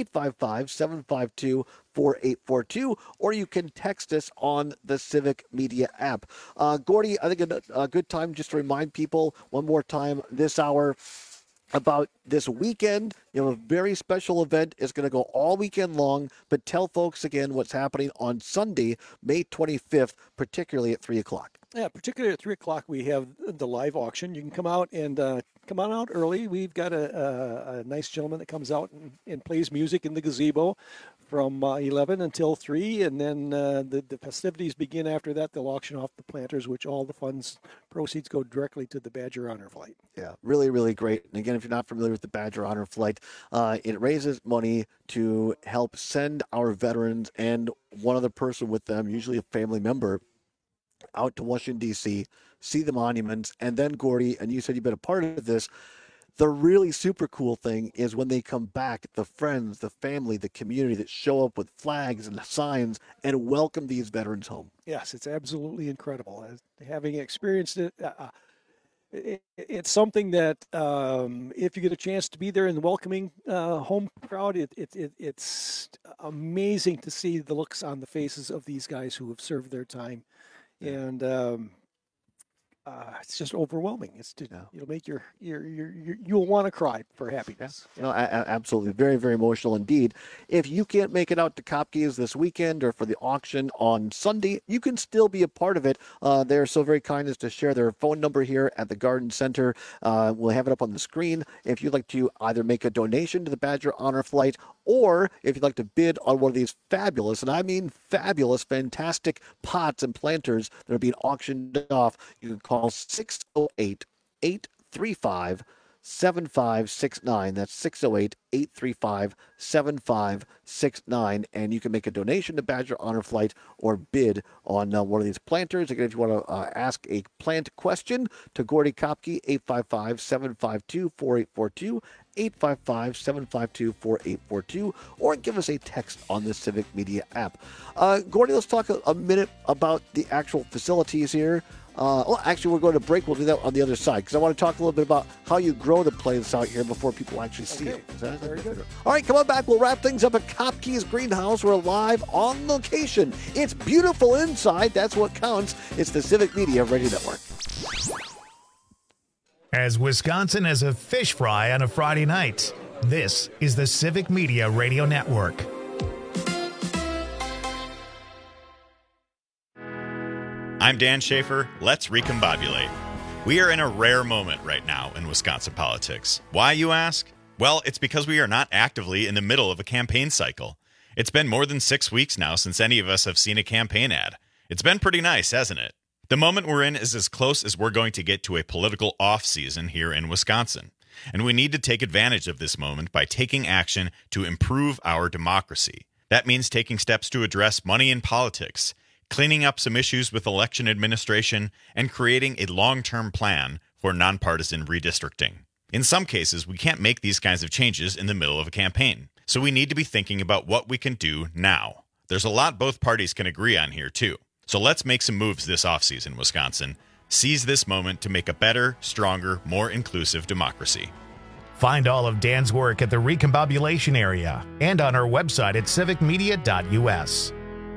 855-752-4842, or you can text us on the Civic Media app. Gordy, I think a good time just to remind people one more time this hour about this weekend. You have a very special event. It's going to go all weekend long, but tell folks again what's happening on Sunday, May 25th, particularly at 3 o'clock. Yeah, particularly at 3 o'clock, we have the live auction. You can come out and come on out early. We've got a nice gentleman that comes out and plays music in the gazebo from 11 until 3, and then the festivities begin after that. They'll auction off the planters, which all the funds proceeds go directly to the Badger Honor Flight. Yeah, really, really great. And again, if you're not familiar with the Badger Honor Flight, it raises money to help send our veterans and one other person with them, usually a family member, out to Washington, D.C., see the monuments, and then, Gordy, and you said you've been a part of this, the really super cool thing is when they come back, the friends, the family, the community that show up with flags and signs and welcome these veterans home. Yes, it's absolutely incredible. Having experienced it, it's something that if you get a chance to be there in the welcoming home crowd, it's amazing to see the looks on the faces of these guys who have served their time. And it's just overwhelming. It'll make you'll want to cry for happiness. Yeah. No, absolutely. Very, very emotional indeed. If you can't make it out to Kopke's this weekend or for the auction on Sunday, you can still be a part of it. They're so very kind as to share their phone number here at the Garden Center. We'll have it up on the screen. If you'd like to either make a donation to the Badger Honor Flight, or if you'd like to bid on one of these fabulous, and I mean fabulous, fantastic pots and planters that are being auctioned off, you can call 608-835-7569. That's 608-835-7569. And you can make a donation to Badger Honor Flight or bid on one of these planters. Again, if you want to ask a plant question to Gordy Kopke, 855-752-4842, 855-752-4842, or give us a text on the Civic Media app. Gordy, let's talk a minute about the actual facilities here. Actually, we're going to break. We'll do that on the other side because I want to talk a little bit about how you grow the plays out here before people actually see it. Very good. All right, come on back. We'll wrap things up at Kopke's Greenhouse. We're live on location. It's beautiful inside. That's what counts. It's the Civic Media Radio Network. As Wisconsin has a fish fry on a Friday night, this is the Civic Media Radio Network. I'm Dan Schaefer. Let's recombobulate. We are in a rare moment right now in Wisconsin politics. Why, you ask? Well, it's because we are not actively in the middle of a campaign cycle. It's been more than 6 weeks now since any of us have seen a campaign ad. It's been pretty nice, hasn't it? The moment we're in is as close as we're going to get to a political off-season here in Wisconsin. And we need to take advantage of this moment by taking action to improve our democracy. That means taking steps to address money in politics, cleaning up some issues with election administration, and creating a long-term plan for nonpartisan redistricting. In some cases, we can't make these kinds of changes in the middle of a campaign, so we need to be thinking about what we can do now. There's a lot both parties can agree on here, too. So let's make some moves this offseason, Wisconsin. Seize this moment to make a better, stronger, more inclusive democracy. Find all of Dan's work at the Recombobulation area and on our website at civicmedia.us.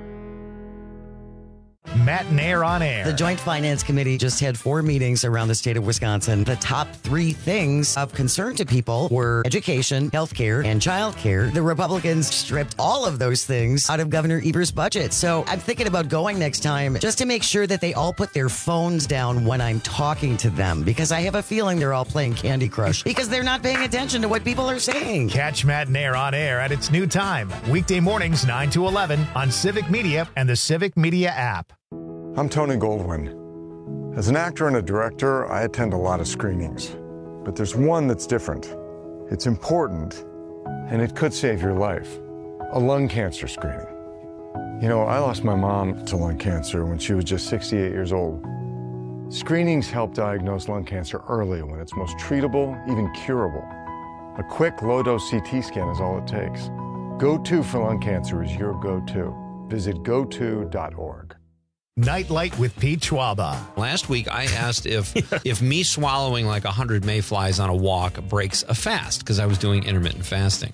Matt and Air on Air. The Joint Finance Committee just had 4 meetings around the state of Wisconsin. The top 3 things of concern to people were education, healthcare, and childcare. The Republicans stripped all of those things out of Governor Evers' budget. So I'm thinking about going next time just to make sure that they all put their phones down when I'm talking to them, because I have a feeling they're all playing Candy Crush because they're not paying attention to what people are saying. Catch Matt and Air on Air at its new time, weekday mornings 9 to 11 on Civic Media and the Civic Media app. I'm Tony Goldwyn. As an actor and a director, I attend a lot of screenings. But there's one that's different. It's important, and it could save your life. A lung cancer screening. You know, I lost my mom to lung cancer when she was just 68 years old. Screenings help diagnose lung cancer early when it's most treatable, even curable. A quick, low-dose CT scan is all it takes. Go-To for lung cancer is your go-to. Visit goto.org. Nightlight with Pete Schwaba. Last week, I asked if me swallowing like 100 mayflies on a walk breaks a fast, because I was doing intermittent fasting.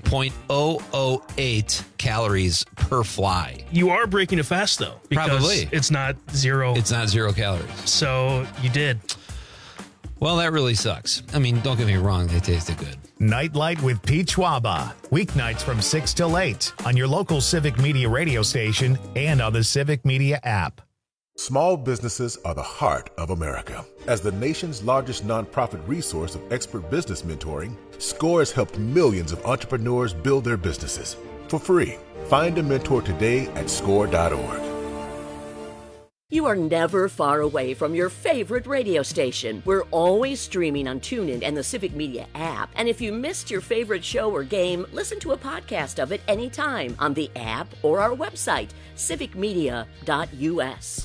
0.008 calories per fly. You are breaking a fast, though. Because Probably. It's not zero. It's not 0 calories. So you did. Well, that really sucks. I mean, don't get me wrong. They tasted good. Nightlight with Pete Schwaba. Weeknights from 6 till 8 on your local Civic Media radio station and on the Civic Media app. Small businesses are the heart of America. As the nation's largest nonprofit resource of expert business mentoring, SCORE has helped millions of entrepreneurs build their businesses for free. Find a mentor today at score.org. You are never far away from your favorite radio station. We're always streaming on TuneIn and the Civic Media app. And if you missed your favorite show or game, listen to a podcast of it anytime on the app or our website, civicmedia.us.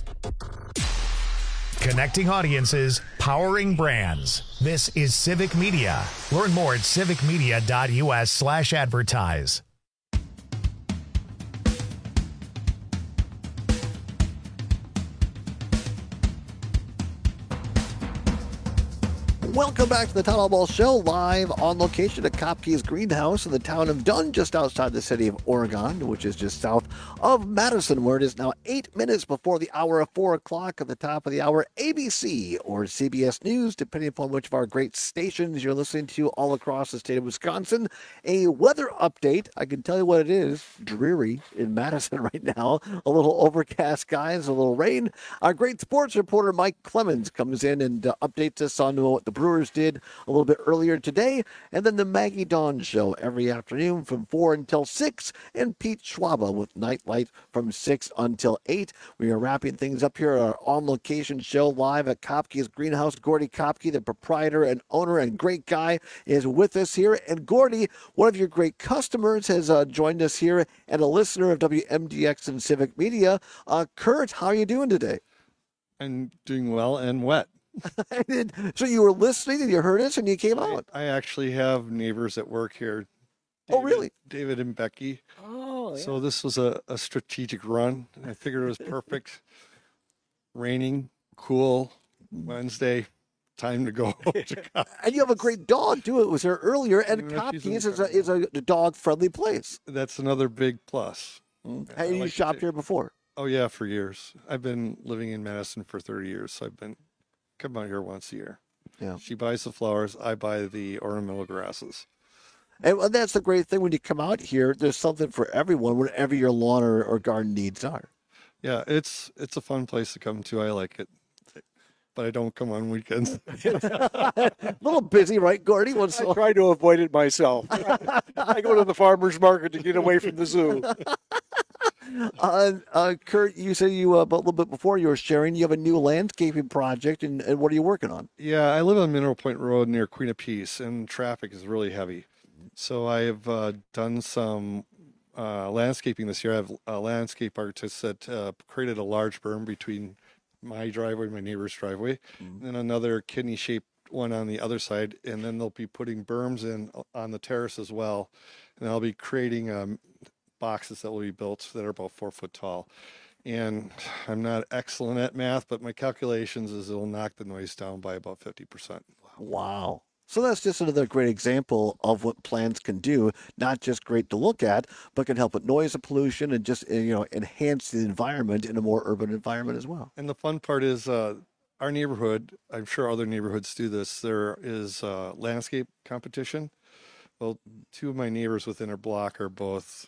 Connecting audiences, powering brands. This is Civic Media. Learn more at civicmedia.us/advertise. Welcome back to the Town Hall Ball Show, live on location at Kopke's Greenhouse in the town of Dunn, just outside the city of Oregon, which is just south of Madison, where it is now 8 minutes before the hour of 4 o'clock. At the top of the hour, ABC or CBS News, depending upon which of our great stations you're listening to all across the state of Wisconsin. A weather update. I can tell you what it is. Dreary in Madison right now. A little overcast skies, a little rain. Our great sports reporter, Mike Clemens, comes in and updates us on what the Brewers did a little bit earlier today, and then the Maggie Dawn Show every afternoon from 4 until 6, and Pete Schwaba with Nightlight from 6 until 8. We are wrapping things up here at our on-location show live at Kopke's Greenhouse. Gordy Kopke, the proprietor and owner and great guy, is with us here. And Gordy, one of your great customers, has joined us here and a listener of WMDX and Civic Media. Kurt, how are you doing today? I'm doing well and wet. So you were listening and you heard us and you came out. I actually have neighbors that work here. Oh, really? David and Becky. Oh, yeah. So this was a strategic run. I figured it was perfect. Raining, cool, Wednesday, time to go. And you have a great dog, too. It was there earlier. And Kopke's is a dog-friendly place. That's another big plus. Have you shopped here before? Oh, yeah, for years. I've been living in Madison for 30 years, so I've been come out here once a year. Yeah. She buys the flowers. I buy the ornamental grasses. And that's the great thing when you come out here. There's something for everyone, whatever your lawn or garden needs are. Yeah, it's a fun place to come to. I like it, but I don't come on weekends. A little busy, right, Gordy? I try to avoid it myself. I go to the farmer's market to get away from the zoo. Kurt, you said a little bit before you were sharing, you have a new landscaping project, and what are you working on? Yeah, I live on Mineral Point Road near Queen of Peace, and traffic is really heavy. So I've done some landscaping this year. I have a landscape artist that created a large berm between my driveway and my neighbor's driveway, and then another kidney-shaped one on the other side, and then they'll be putting berms in on the terrace as well. And I'll be creating boxes that will be built that are about 4 foot tall. And I'm not excellent at math, but my calculations is it'll knock the noise down by about 50%. Wow. So that's just another great example of what plants can do, not just great to look at, but can help with noise pollution and just, enhance the environment in a more urban environment as well. And the fun part is our neighborhood, I'm sure other neighborhoods do this, there is a landscape competition. Well, 2 of my neighbors within our block are both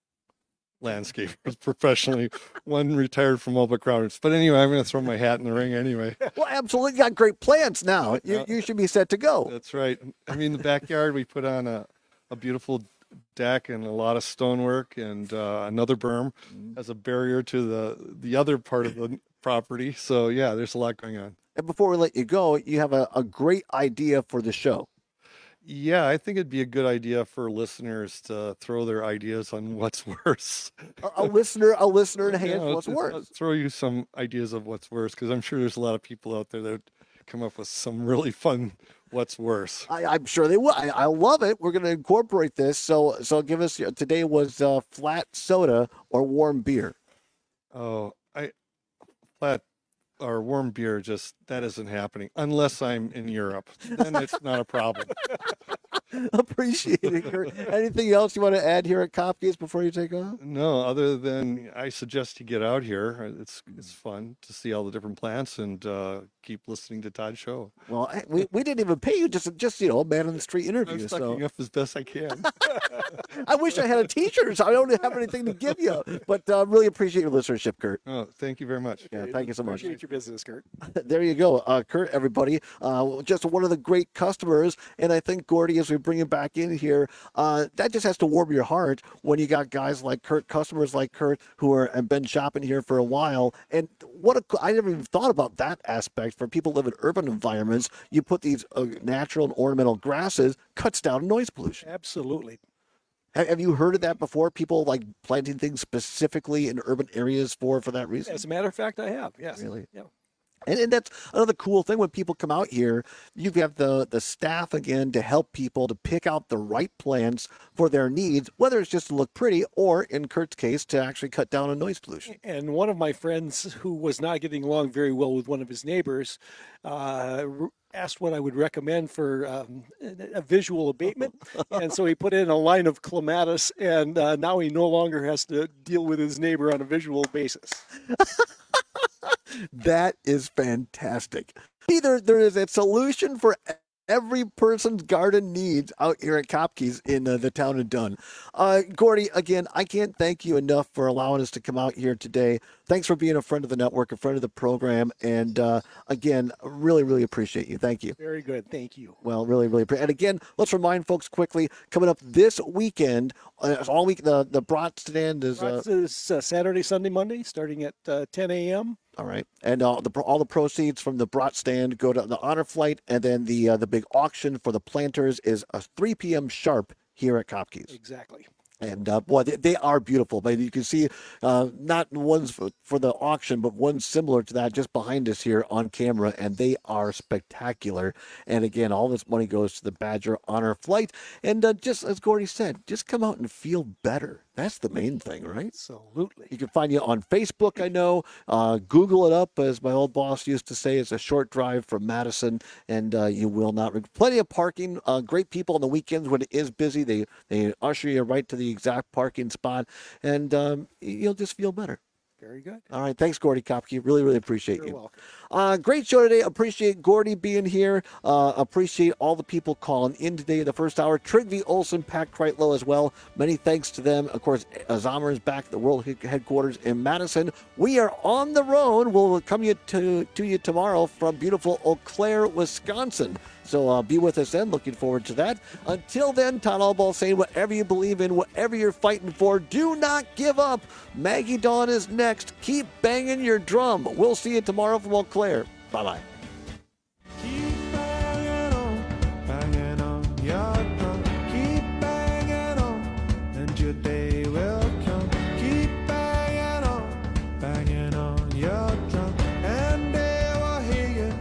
landscapers professionally. One retired from Mulba Crowders. But anyway, I'm going to throw my hat in the ring anyway. Well, absolutely. You got great plants now. You should be set to go. That's right. I mean, the backyard, we put on a beautiful deck and a lot of stonework and another berm as a barrier to the other part of the property. So, yeah, there's a lot going on. And before we let you go, you have a great idea for the show. Yeah, I think it'd be a good idea for listeners to throw their ideas on what's worse. A listener enhance what's worse. Throw you some ideas of what's worse, because I'm sure there's a lot of people out there that come up with some really fun what's worse. I'm sure they will. I love it. We're going to incorporate this. So give us, today was flat soda or warm beer. Oh, flat or warm beer, that isn't happening unless I'm in Europe. Then it's not a problem. Appreciate it, Kurt. Anything else you want to add here at Kopke's before you take off? No, other than I suggest you get out here. It's fun to see all the different plants and keep listening to Todd's show. Well, we didn't even pay you, just a man on the street interview. I'm sucking up as best I can. I wish I had a T-shirt, so I don't have anything to give you. But really appreciate your listenership, Kurt. Oh, thank you very much. Yeah, thank you so much. Appreciate your business, Kurt. There you go, Kurt. Everybody, just one of the great customers, and I think Gordy, as we bring him back in here, that just has to warm your heart when you got guys like Kurt, customers like Kurt, who have been shopping here for a while. And I never even thought about that aspect. For people who live in urban environments, you put these natural and ornamental grasses, cuts down noise pollution. Absolutely. Have you heard of that before? People like planting things specifically in urban areas for that reason? As a matter of fact, I have. Yes. Really? Yeah. And that's another cool thing when people come out here. You have the staff, again, to help people to pick out the right plants for their needs, whether it's just to look pretty or, in Kurt's case, to actually cut down on noise pollution. And one of my friends who was not getting along very well with one of his neighbors asked what I would recommend for a visual abatement. And so he put in a line of clematis, and now he no longer has to deal with his neighbor on a visual basis. That is fantastic. Either there is a solution for every person's garden needs out here at Kopke's in the town of Dunn. Gordy, again, I can't thank you enough for allowing us to come out here today. Thanks for being a friend of the network, a friend of the program. And again, really, really appreciate you. Thank you. Very good. Thank you. Well, really, really appreciate it. And again, let's remind folks quickly, coming up this weekend, all week, the Brat stand is Saturday, Sunday, Monday, starting at 10 a.m. All right, and all the proceeds from the Brat stand go to the honor flight, and then the big auction for the planters is 3 p.m. sharp here at Kopke's. Exactly. And boy, they are beautiful. But you can see not ones for the auction, but ones similar to that just behind us here on camera, and they are spectacular. And again, all this money goes to the Badger Honor Flight. And just as Gordy said, just come out and feel better. That's the main thing, right? Absolutely. You can find you on Facebook, I know. Google it up, as my old boss used to say. It's a short drive from Madison, and you will not regret. Plenty of parking. Great people on the weekends when it is busy. They usher you right to the exact parking spot, and you'll just feel better. Very good. All right. Thanks, Gordy Kopke. Really, really appreciate You're you. welcome. Great show today. Appreciate Gordy being here. Appreciate all the people calling in today in the first hour. Trygve Olsen, Pat Kreitlow as well. Many thanks to them. Of course, Zomer is back at the World Headquarters in Madison. We are on the road. We'll come to you tomorrow from beautiful Eau Claire, Wisconsin. So be with us then. Looking forward to that. Until then, Todd Albaugh saying whatever you believe in, whatever you're fighting for, do not give up. Maggie Dawn is next. Keep banging your drum. We'll see you tomorrow from Eau Claire. Bye-bye. Keep banging on your drum. Keep banging on, and your day will come. Keep banging on your drum, and they will hear you.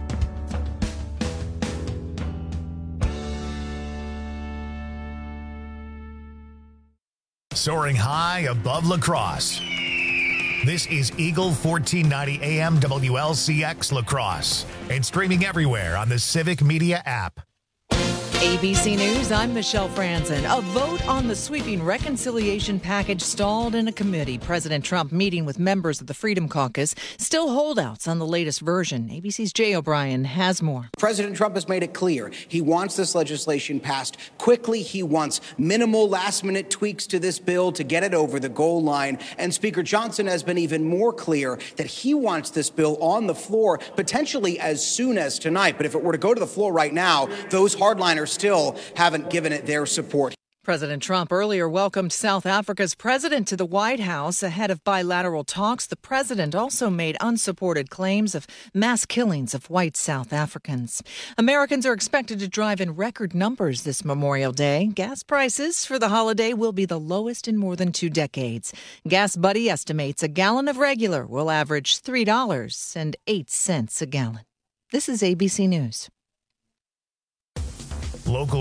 Soaring high above La Crosse. This is Eagle 1490 AM WLCX La Crosse and streaming everywhere on the Civic Media app. ABC News, I'm Michelle Franzen. A vote on the sweeping reconciliation package stalled in a committee. President Trump meeting with members of the Freedom Caucus. Still holdouts on the latest version. ABC's Jay O'Brien has more. President Trump has made it clear he wants this legislation passed quickly. He wants minimal last-minute tweaks to this bill to get it over the goal line. And Speaker Johnson has been even more clear that he wants this bill on the floor potentially as soon as tonight. But if it were to go to the floor right now, those hardliners still haven't given it their support. President Trump earlier welcomed South Africa's president to the White House ahead of bilateral talks. The president also made unsupported claims of mass killings of white South Africans. Americans are expected to drive in record numbers this Memorial Day. Gas prices for the holiday will be the lowest in more than 2 decades. Gas Buddy estimates a gallon of regular will average $3.08 a gallon. This is ABC News. Local